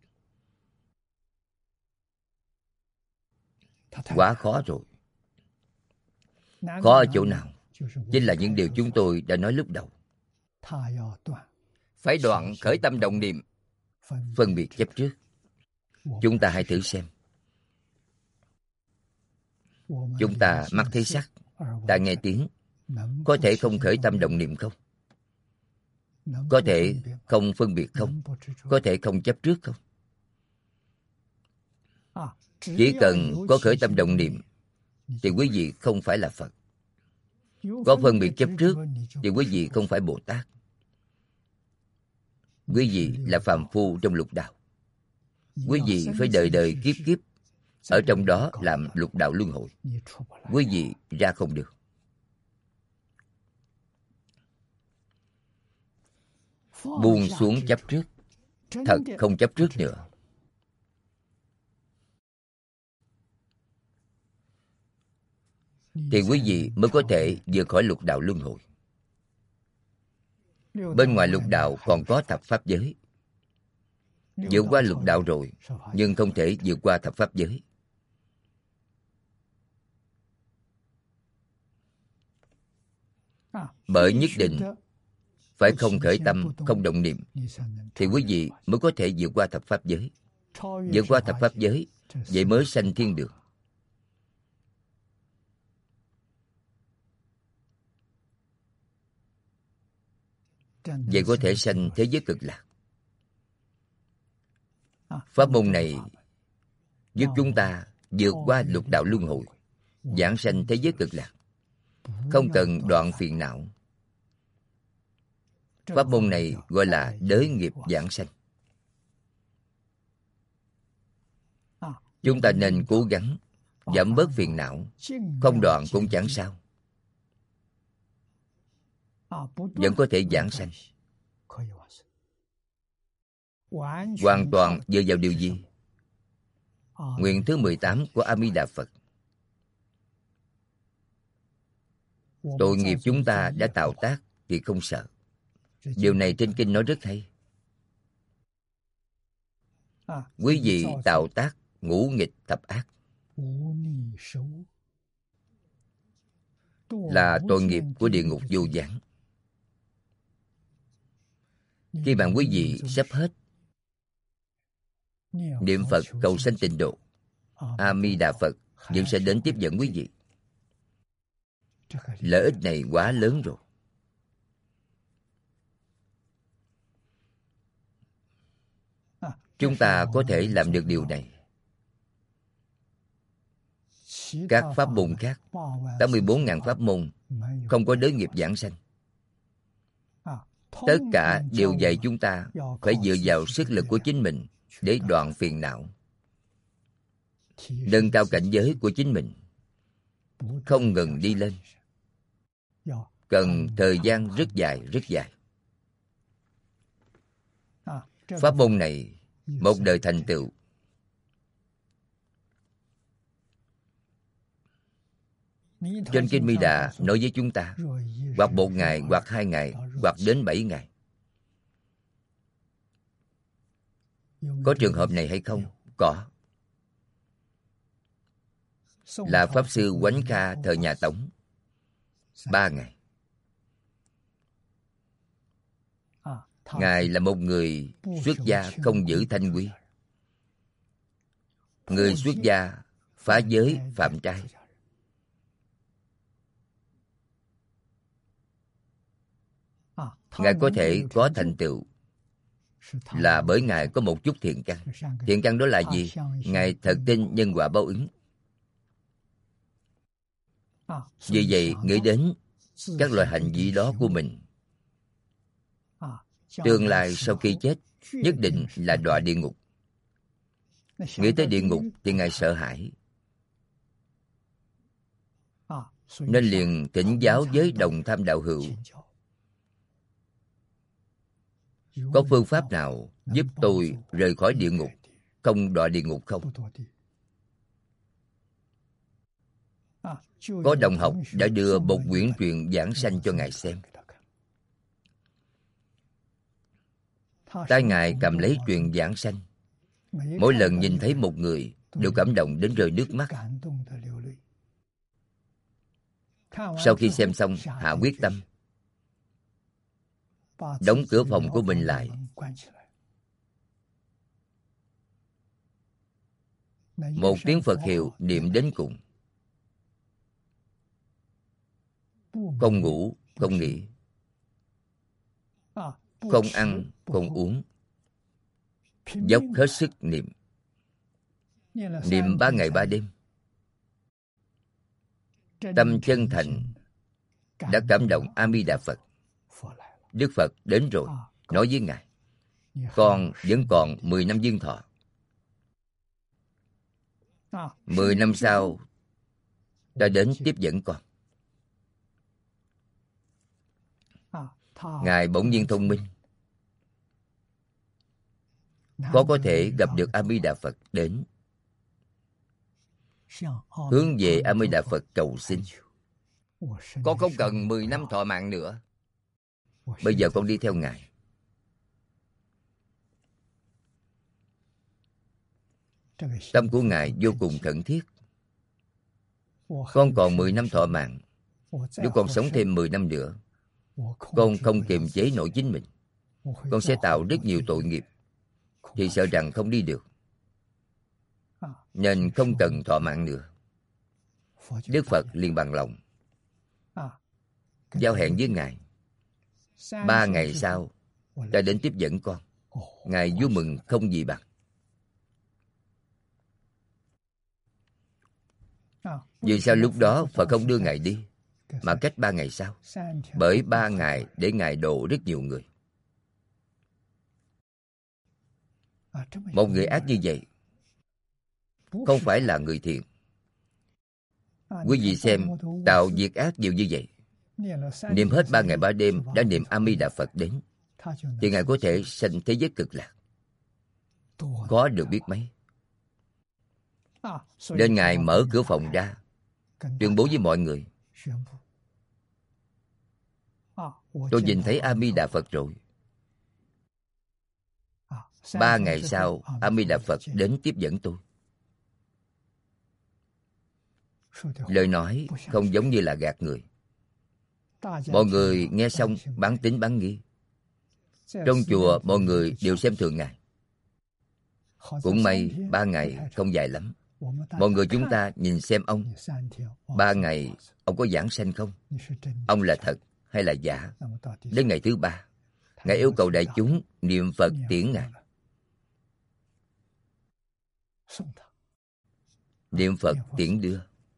Quá khó rồi. Khó ở chỗ nào? Chính là những điều chúng tôi đã nói lúc đầu. Phải đoạn khởi tâm động niệm, phân biệt chấp trước. Chúng ta hãy thử xem. Chúng ta mắt thấy sắc, tai nghe tiếng, có thể không khởi tâm động niệm không? Có thể không phân biệt không? Có thể không chấp trước không? Chỉ cần có khởi tâm động niệm thì quý vị không phải là Phật. Có phân biệt chấp trước thì quý vị không phải Bồ Tát. Quý vị là phàm phu trong lục đạo. Quý vị phải đời đời kiếp kiếp ở trong đó làm lục đạo luân hồi. Quý vị ra không được. Buông xuống chấp trước, thật không chấp trước nữa. Thì quý vị mới có thể vượt khỏi lục đạo luân hồi. Bên ngoài lục đạo còn có thập pháp giới. Vượt qua lục đạo rồi, nhưng không thể vượt qua thập pháp giới. Bởi nhất định phải không khởi tâm, không động niệm, thì quý vị mới có thể vượt qua thập pháp giới. Vượt qua thập pháp giới, vậy mới sanh thiên được. Vậy có thể sanh thế giới cực lạc. Pháp môn này giúp chúng ta vượt qua lục đạo luân hồi, giảng sanh thế giới cực lạc, không cần đoạn phiền não. Pháp môn này gọi là đới nghiệp giảng sanh. Chúng ta nên cố gắng giảm bớt phiền não, không đoạn cũng chẳng sao, vẫn có thể giảng sanh. Hoàn toàn dựa vào điều gì? Nguyện thứ 18 của A Di Đà Phật. Tội nghiệp chúng ta đã tạo tác thì không sợ. Điều này trên kinh nói rất hay. Quý vị tạo tác ngũ nghịch thập ác là tội nghiệp của địa ngục vô gián. Khi bạn quý vị sắp hết niệm Phật cầu sanh tịnh độ, A Di Đà Phật vẫn sẽ đến tiếp dẫn quý vị. Lợi ích này quá lớn rồi. Chúng ta có thể làm được điều này. Các pháp môn khác, 84.000 pháp môn, không có đới nghiệp giảng sanh. Tất cả đều dạy chúng ta phải dựa vào sức lực của chính mình để đoạn phiền não, nâng cao cảnh giới của chính mình, không ngừng đi lên. Cần thời gian rất dài, rất dài. Pháp môn này một đời thành tựu. Trên kinh Mi Đà nói với chúng ta, hoặc 1 ngày, hoặc 2 ngày, hoặc đến 7 ngày. Có trường hợp này hay không? Có. Là Pháp Sư Quánh Kha thời nhà Tống. 3 ngày. Ngài là một người xuất gia không giữ thanh quy. Người xuất gia phá giới phạm trai. Ngài có thể có thành tựu là bởi Ngài có một chút thiện căn. Thiện căn đó là gì? Ngài thật tin nhân quả báo ứng. Vì vậy, nghĩ đến các loại hành vi đó của mình, tương lai sau khi chết nhất định là đọa địa ngục. Nghĩ tới địa ngục thì Ngài sợ hãi, nên liền thỉnh giáo với đồng tham đạo hữu, có phương pháp nào giúp tôi rời khỏi địa ngục, không đọa địa ngục không? Có đồng học đã đưa một quyển truyện giảng sanh cho Ngài xem. Tay Ngài cầm lấy truyện giảng sanh, mỗi lần nhìn thấy một người đều cảm động đến rơi nước mắt. Sau khi xem xong, hạ quyết tâm đóng cửa phòng của mình lại. Một tiếng Phật hiệu niệm đến cùng, không ngủ, không nghỉ, không ăn, không uống, dốc hết sức niệm. Niệm 3 ngày 3 đêm. Tâm chân thành đã cảm động A Di Đà Phật. Đức Phật đến rồi, nói với Ngài, con vẫn còn 10 năm duyên thọ. 10 năm sau, ta đến tiếp dẫn con. Ngài bỗng nhiên thông minh, khó có thể gặp được A Di Đà Phật đến, hướng về A Di Đà Phật cầu xin. Con không cần 10 năm thọ mạng nữa. Bây giờ con đi theo Ngài. Tâm của Ngài vô cùng khẩn thiết. Con còn 10 năm thọ mạng. Nếu con sống thêm 10 năm nữa, con không kiềm chế nổi chính mình. Con sẽ tạo rất nhiều tội nghiệp, thì sợ rằng không đi được, nên không cần thọ mạng nữa. Đức Phật liền bằng lòng giao hẹn với Ngài. 3 ngày sau, ta đến tiếp dẫn con. Ngài vui mừng không gì bằng. Vì sao lúc đó Phật không đưa Ngài đi, mà cách 3 ngày sau? Bởi 3 ngày để Ngài độ rất nhiều người. Một người ác như vậy không phải là người thiện. Quý vị xem, tạo việc ác nhiều như vậy, niệm hết 3 ngày 3 đêm đã niệm A Di Đà Phật đến, thì Ngài có thể sanh thế giới cực lạc. Khó được biết mấy. Nên Ngài mở cửa phòng ra, tuyên bố với mọi người, tôi nhìn thấy A Di Đà Phật rồi. 3 ngày sau, A Di Đà Phật đến tiếp dẫn tôi. Lời nói không giống như là gạt người. Mọi người nghe xong bán tín bán nghi. Trong chùa mọi người đều xem thường Ngài. Cũng may 3 ngày không dài lắm. Mọi người chúng ta nhìn xem ông, 3 ngày ông có giảng sanh không? Ông là thật hay là giả? Đến ngày thứ 3, Ngài yêu cầu đại chúng niệm Phật tiễn Ngài. Niệm Phật tiễn đưa.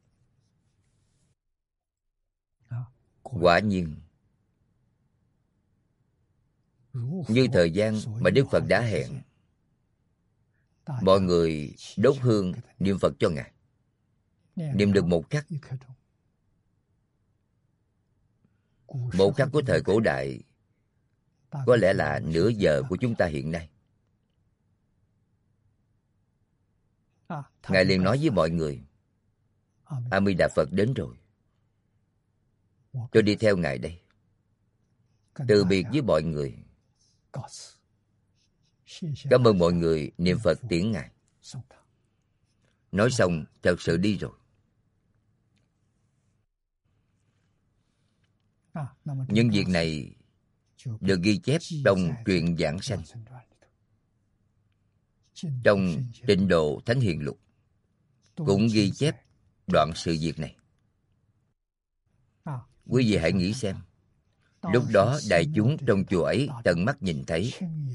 Quả nhiên, như thời gian mà Đức Phật đã hẹn, mọi người đốt hương niệm Phật cho Ngài. Niệm được một khắc. Một khắc của thời cổ đại có lẽ là nửa giờ của chúng ta hiện nay. Ngài liền nói với mọi người, A Di Đà Phật đến rồi, tôi đi theo Ngài đây. Từ biệt với mọi người. Cảm ơn mọi người niệm Phật tiễn Ngài. Nói xong thật sự đi rồi. Những việc này được ghi chép trong truyện giảng sanh, trong Tịnh Độ Thánh Hiền Lục cũng ghi chép đoạn sự việc này. Quý vị hãy nghĩ xem, lúc đó đại chúng trong chùa ấy tận mắt nhìn thấy,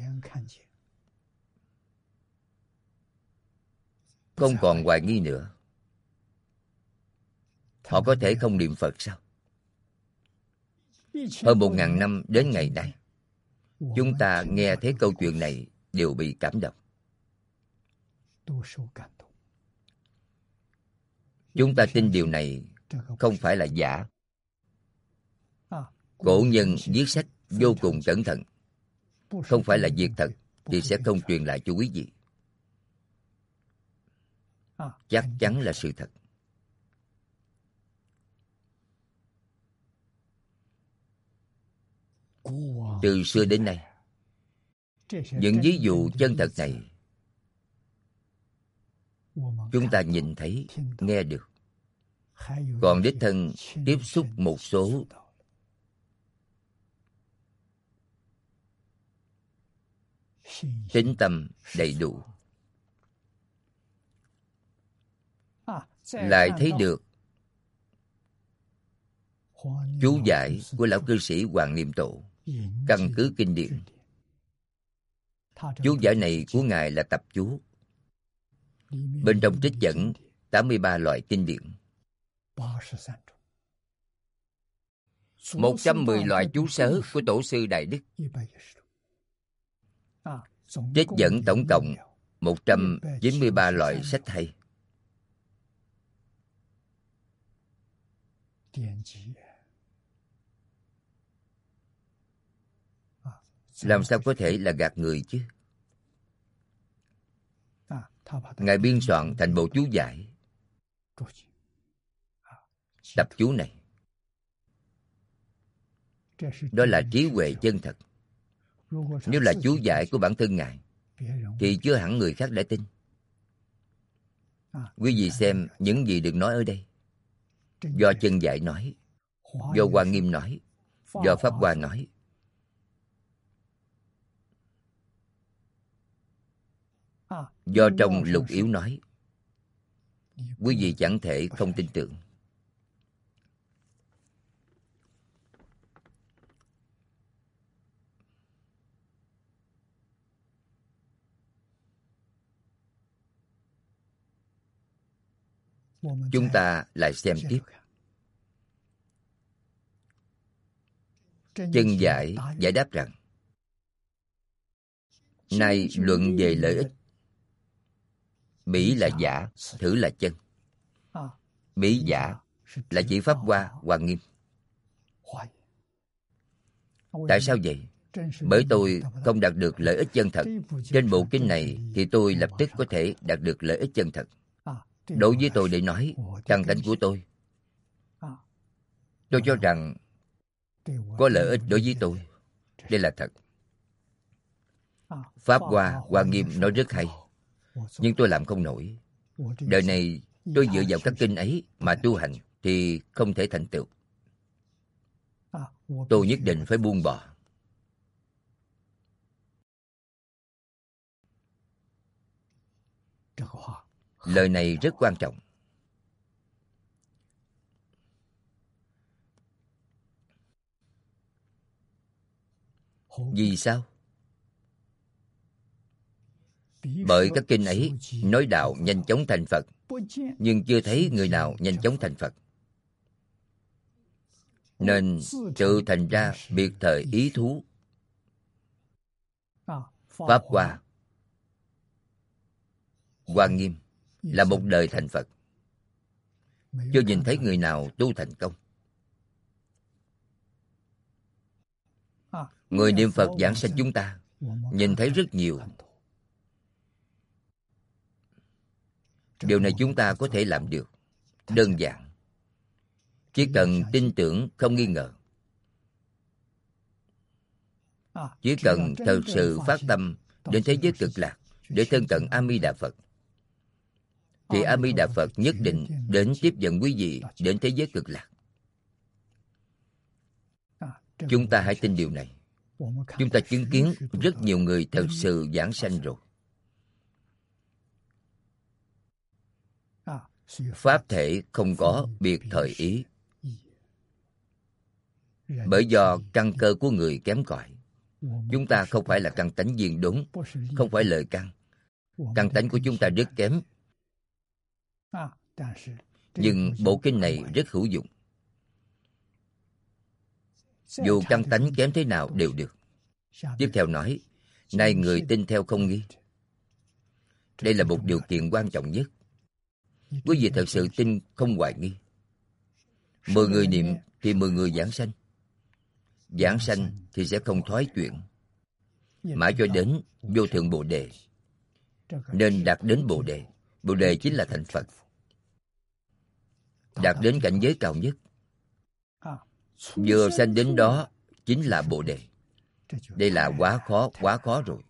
không còn hoài nghi nữa. Họ có thể không niệm Phật sao? Hơn 1000 năm đến ngày nay, chúng ta nghe thấy câu chuyện này đều bị cảm động. Chúng ta tin điều này không phải là giả. Cổ nhân viết sách vô cùng cẩn thận. Không phải là việc thật thì sẽ không truyền lại cho quý vị. Chắc chắn là sự thật. Từ xưa đến nay, những ví dụ chân thật này chúng ta nhìn thấy, nghe được. Còn đích thân tiếp xúc một số tín tâm đầy đủ, lại thấy được chú giải của lão cư sĩ Hoàng Niệm Tổ, căn cứ kinh điển. Chú giải này của Ngài là tập chú. Bên trong trích dẫn 83 loại kinh điển, 110 loại chú sớ của Tổ sư Đại Đức. Trích dẫn tổng cộng 193 loại sách hay. Làm sao có thể là gạt người chứ? Ngài biên soạn thành bộ chú giải. Tập chú này, đó là trí huệ chân thật. Nếu là chú giải của bản thân Ngài thì chưa hẳn người khác đã tin. Quý vị xem những gì được nói ở đây. Do chân giải nói, do Hoa Nghiêm nói, do Pháp Hoa nói. Do trong Lục Yếu nói. Quý vị chẳng thể không tin tưởng. Chúng ta lại xem tiếp. Chân giải giải đáp rằng, nay luận về lợi ích. Bỉ là giả, thử là chân. Bỉ giả là chỉ Pháp Hoa, Hoa Nghiêm. Tại sao vậy? Bởi tôi không đạt được lợi ích chân thật. Trên bộ kinh này thì tôi lập tức có thể đạt được lợi ích chân thật. Đối với tôi để nói, căn tánh của tôi cho rằng có lợi ích đối với tôi. Đây là thật. Pháp Hoa, Hoa Nghiêm nói rất hay, nhưng tôi làm không nổi. Đời này tôi dựa vào các kinh ấy mà tu hành thì không thể thành tựu. Tôi nhất định phải buông bỏ. Lời này rất quan trọng. Vì sao? Bởi các kinh ấy nói đạo nhanh chóng thành Phật, nhưng chưa thấy người nào nhanh chóng thành Phật. Nên tự thành ra biệt thời ý thú. Pháp Hoa, Hoa Nghiêm là một đời thành Phật, chưa nhìn thấy người nào tu thành công. Người niệm Phật giảng sanh chúng ta nhìn thấy rất nhiều. Điều này chúng ta có thể làm được. Đơn giản. Chỉ cần tin tưởng không nghi ngờ. Chỉ cần thật sự phát tâm đến thế giới cực lạc để thân cận A Di Đà Phật, thì A Di Đà Phật nhất định đến tiếp dẫn quý vị đến thế giới cực lạc. Chúng ta hãy tin điều này. Chúng ta chứng kiến rất nhiều người thật sự giảng sanh rồi. Pháp thể không có biệt thời ý. Bởi do căn cơ của người kém cỏi. Chúng ta không phải là căn tánh viên đúng, không phải lời căn. Căn tánh của chúng ta rất kém. Nhưng bộ kinh này rất hữu dụng. Dù căn tánh kém thế nào đều được. Tiếp theo nói, nay người tin theo không nghi. Đây là một điều kiện quan trọng nhất. Quý vị thật sự tin không hoài nghi. 10 người niệm thì 10 người giảng sanh. Giảng sanh thì sẽ không thoái chuyển. Mãi cho đến vô thượng Bồ Đề. Nên đạt đến Bồ Đề. Bồ Đề chính là thành Phật. Đạt đến cảnh giới cao nhất. Vừa sanh đến đó chính là Bồ Đề. Đây là quá khó rồi.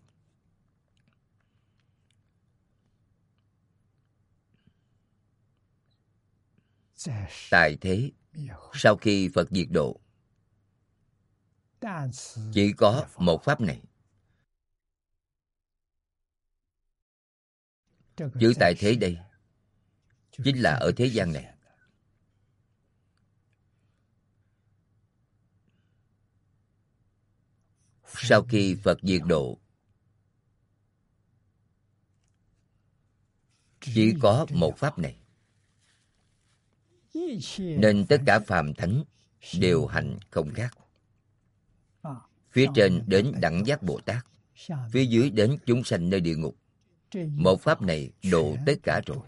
Tại thế, sau khi Phật diệt độ, chỉ có một pháp này. Chữ tại thế đây chính là ở thế gian này. Sau khi Phật diệt độ, chỉ có một pháp này. Nên tất cả phàm thánh đều hành không khác. Phía trên đến Đẳng Giác Bồ Tát, phía dưới đến chúng sanh nơi địa ngục. Một pháp này độ tất cả rồi.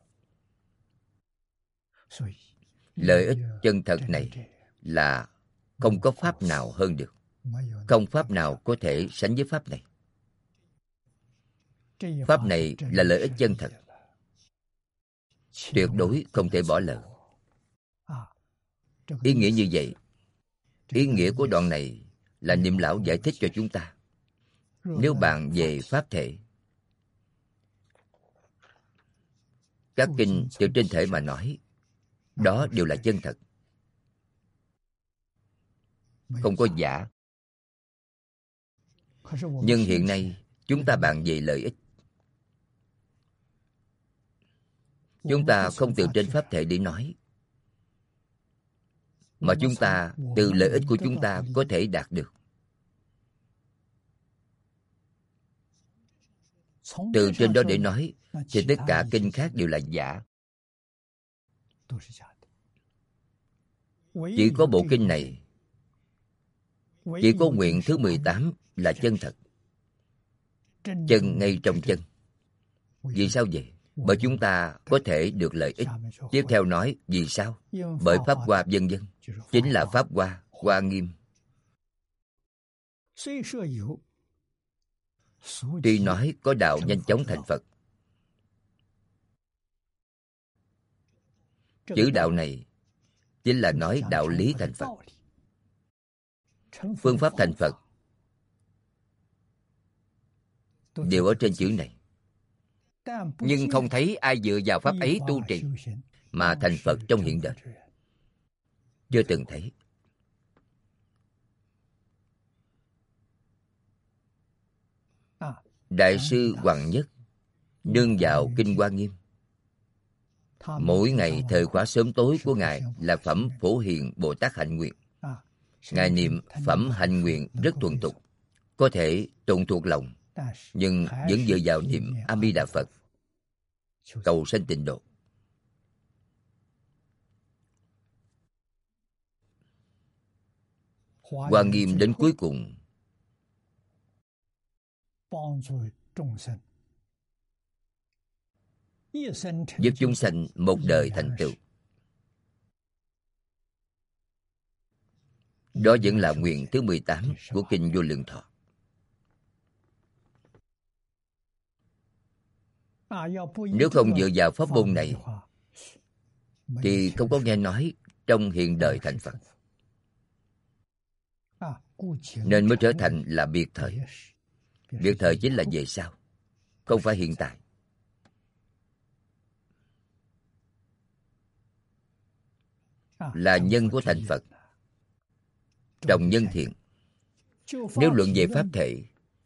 Lợi ích chân thật này là không có pháp nào hơn được. Không pháp nào có thể sánh với pháp này. Pháp này là lợi ích chân thật, tuyệt đối không thể bỏ lỡ. Ý nghĩa như vậy. Ý nghĩa của đoạn này là Niệm Lão giải thích cho chúng ta. Nếu bạn về pháp thể, các kinh từ trên thể mà nói, đó đều là chân thật, không có giả. Nhưng hiện nay chúng ta bàn về lợi ích. Chúng ta không từ trên pháp thể để nói, mà chúng ta từ lợi ích của chúng ta có thể đạt được. Từ trên đó để nói thì tất cả kinh khác đều là giả. Chỉ có bộ kinh này, chỉ có nguyện thứ 18 là chân thật. Chân ngay trong chân. Vì sao vậy? Bởi chúng ta có thể được lợi ích. Tiếp theo nói vì sao? Bởi pháp hoa vân vân. Chính là pháp hoa, Hoa Nghiêm. Tuy nói có đạo nhanh chóng thành Phật, chữ đạo này chính là nói đạo lý thành Phật. Phương pháp thành Phật đều ở trên chữ này. Nhưng không thấy ai dựa vào pháp ấy tu trì mà thành Phật trong hiện đời. Chưa từng thấy. Đại sư Hoàng Nhất nương vào kinh Hoa Nghiêm. Mỗi ngày thời khóa sớm tối của Ngài là phẩm Phổ Hiền Bồ Tát Hạnh Nguyện. Ngài niệm phẩm hạnh nguyện rất thuần thục, có thể tụng thuộc lòng, nhưng vẫn dựa vào niệm A Di Đà Phật, cầu sanh tịnh độ. Hoa Nghiêm đến cuối cùng giúp chúng sanh một đời thành tựu. Đó vẫn là nguyện thứ 18 của kinh Vô Lượng Thọ. Nếu không dựa vào pháp môn này thì không có nghe nói trong hiện đời thành Phật. Nên mới trở thành là biệt thời. Biệt thời chính là về sau, không phải hiện tại. Là nhân của thành Phật. trồng nhân thiện. Nếu luận về pháp thể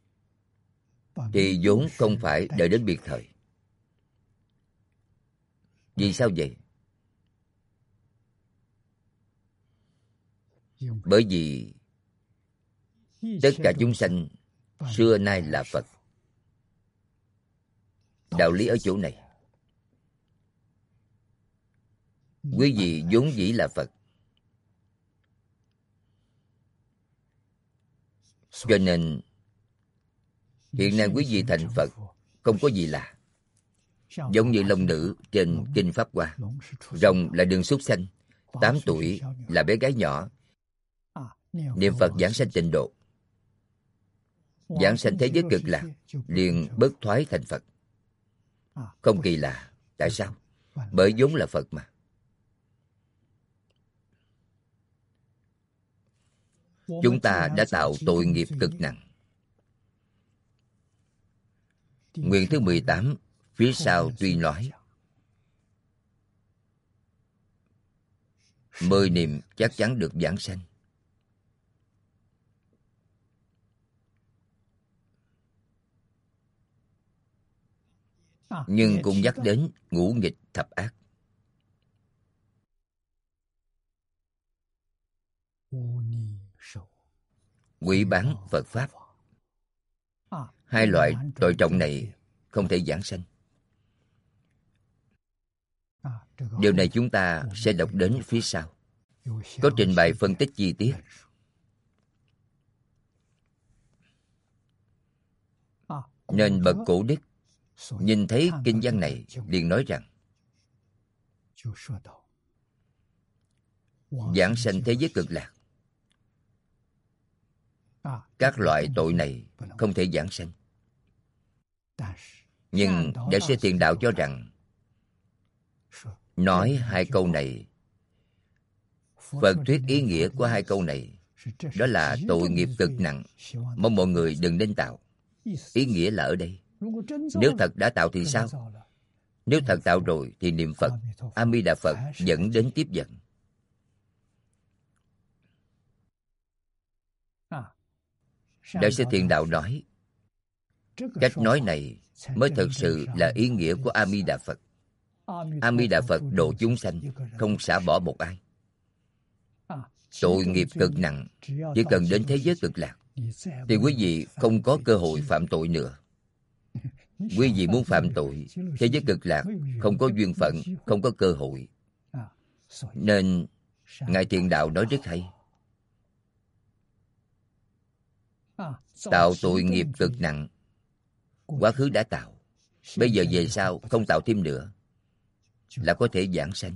thì vốn không phải đợi đến biệt thời. Vì sao vậy? Bởi vì tất cả chúng sanh xưa nay là Phật. Đạo lý ở chỗ này. Quý vị vốn dĩ là Phật, cho nên hiện nay quý vị thành Phật không có gì lạ. Giống như long nữ trên Kinh Pháp Hoa. Rồng là đường súc sanh, 8 tuổi là bé gái nhỏ, niệm Phật giảng sanh tịnh độ, giảng sanh thế giới cực lạc, liền bớt thoái thành Phật. Không kỳ lạ. Tại sao? Bởi vốn là Phật mà. Chúng ta đã tạo tội nghiệp cực nặng. Nguyện thứ 18 phía sau tuy nói 10 niệm chắc chắn được giảng sanh. Nhưng cũng nhắc đến ngũ nghịch thập ác. Quỷ bán Phật Pháp. Hai loại tội trọng này không thể giảng sanh. Điều này chúng ta sẽ đọc đến phía sau. Có trình bày phân tích chi tiết. Nên bậc cổ đức nhìn thấy kinh văn này liền nói rằng giảng sanh thế giới cực lạc, các loại tội này không thể giảng sanh. Nhưng Đại sư Thiện Đạo cho rằng nói hai câu này, Phật thuyết ý nghĩa của hai câu này, đó là tội nghiệp cực nặng, mong mọi người đừng nên tạo. Ý nghĩa là ở đây. Nếu thật đã tạo thì sao? Nếu thật tạo rồi thì niệm Phật A Di Đà Phật dẫn đến tiếp dẫn. Đại sư Thiện Đạo nói, cách nói này mới thật sự là ý nghĩa của A Di Đà Phật. A Di Đà Phật độ chúng sanh, không xả bỏ một ai. Tội nghiệp cực nặng, chỉ cần đến thế giới cực lạc thì quý vị không có cơ hội phạm tội nữa. Quý vị muốn phạm tội, thế giới cực lạc không có duyên phận, không có cơ hội. Nên Ngài Thiện Đạo nói rất hay. Tạo tội nghiệp cực nặng, quá khứ đã tạo, bây giờ về sau không tạo thêm nữa, là có thể giảng sanh.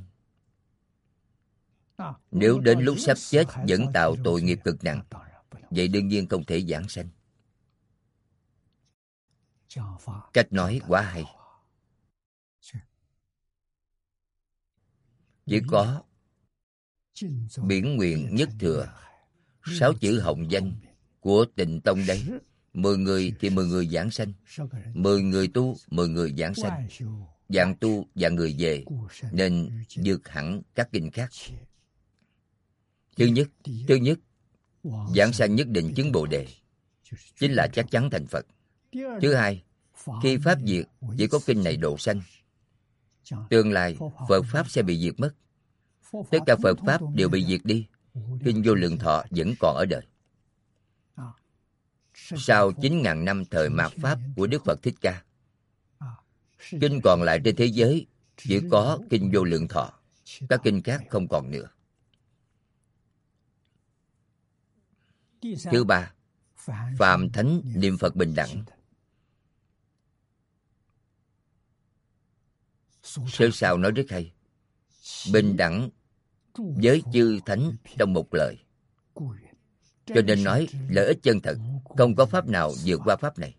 Nếu đến lúc sắp chết vẫn tạo tội nghiệp cực nặng, vậy đương nhiên không thể giảng sanh. Cách nói quá hay. Chỉ có biển nguyện nhất thừa, 6 chữ hồng danh của Tịnh Tông đây. 10 người thì 10 người giảng sanh, 10 người tu 10 người giảng sanh. Dạng tu dạng người về, nên vượt hẳn các kinh khác. Thứ nhất, giảng sanh nhất định chứng Bồ Đề, chính là chắc chắn thành Phật. Thứ hai, khi Pháp diệt, chỉ có kinh này độ sanh. Tương lai, Phật Pháp sẽ bị diệt mất. Tất cả Phật Pháp đều bị diệt đi, kinh Vô Lượng Thọ vẫn còn ở đời. Sau 9.000 năm thời mạt Pháp của Đức Phật Thích Ca, kinh còn lại trên thế giới chỉ có kinh Vô Lượng Thọ, các kinh khác không còn nữa. Thứ ba, phàm thánh niệm Phật bình đẳng. Sơ sao nói rất hay, bình đẳng với chư thánh trong một lời. Cho nên nói lợi ích chân thật, không có pháp nào vượt qua pháp này.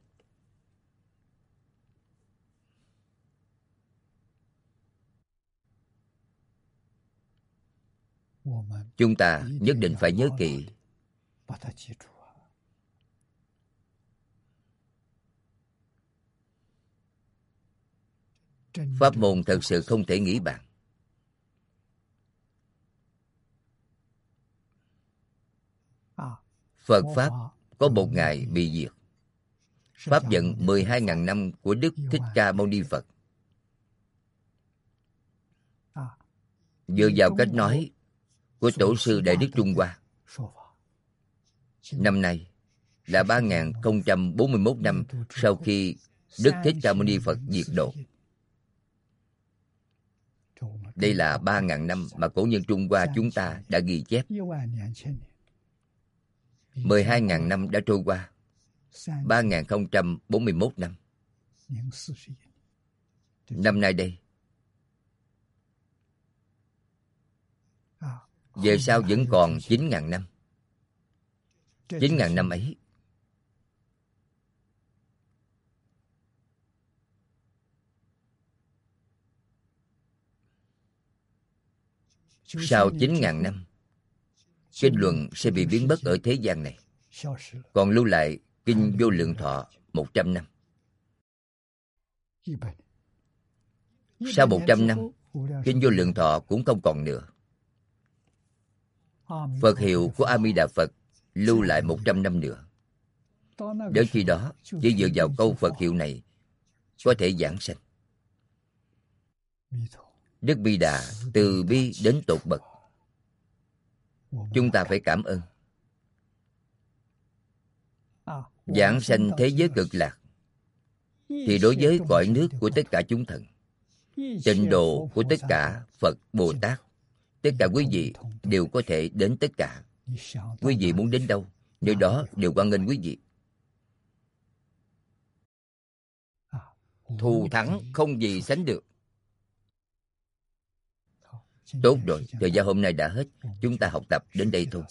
Chúng ta nhất định phải nhớ kỹ. Pháp môn thật sự không thể nghĩ bàn. Phật Pháp có một ngày bị diệt. Pháp vận 12.000 năm của Đức Thích Ca Mâu Ni Phật. Dựa vào cách nói của Tổ sư Đại Đức Trung Hoa, năm nay là 3041 năm sau khi Đức Thích Ca Mâu Ni Phật diệt độ. Đây là 3.000 năm mà cổ nhân Trung Hoa chúng ta đã ghi chép. 12.000 năm đã trôi qua, 3041 năm. Năm nay đây, về sau vẫn còn 9.000 năm. 9.000 năm ấy, sau 9.000 năm, kinh luận sẽ bị biến mất ở thế gian này, còn lưu lại kinh Vô Lượng Thọ 100 năm. Sau 100 năm, kinh Vô Lượng Thọ cũng không còn nữa. Phật hiệu của A Di Đà Phật lưu lại 100 năm nữa. Đến khi đó, chỉ dựa vào câu Phật hiệu này có thể giảng sanh. Đức Bi Đà từ bi đến tột bậc. Chúng ta phải cảm ơn. Giảng sanh thế giới cực lạc thì đối với cõi nước của tất cả chúng thần, tịnh độ của tất cả Phật Bồ Tát, tất cả quý vị đều có thể đến tất cả. Quý vị muốn đến đâu, nơi đó đều hoan nghênh quý vị. Thù thắng không gì sánh được. Tốt rồi, thời gian hôm nay đã hết. Chúng ta học tập đến đây thôi.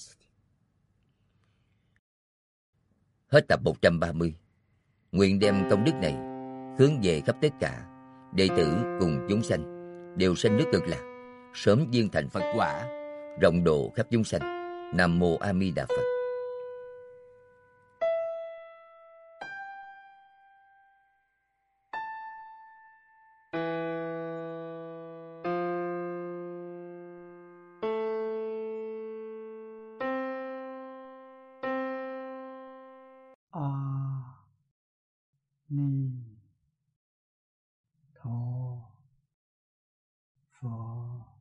Hết tập 130. Nguyện đem công đức này hướng về khắp tất cả đệ tử cùng chúng sanh đều sanh nước cực lạc, sớm viên thành Phật quả, rộng độ khắp chúng sanh. Nam mô A Di Đà Phật. A Ni Tho Phật.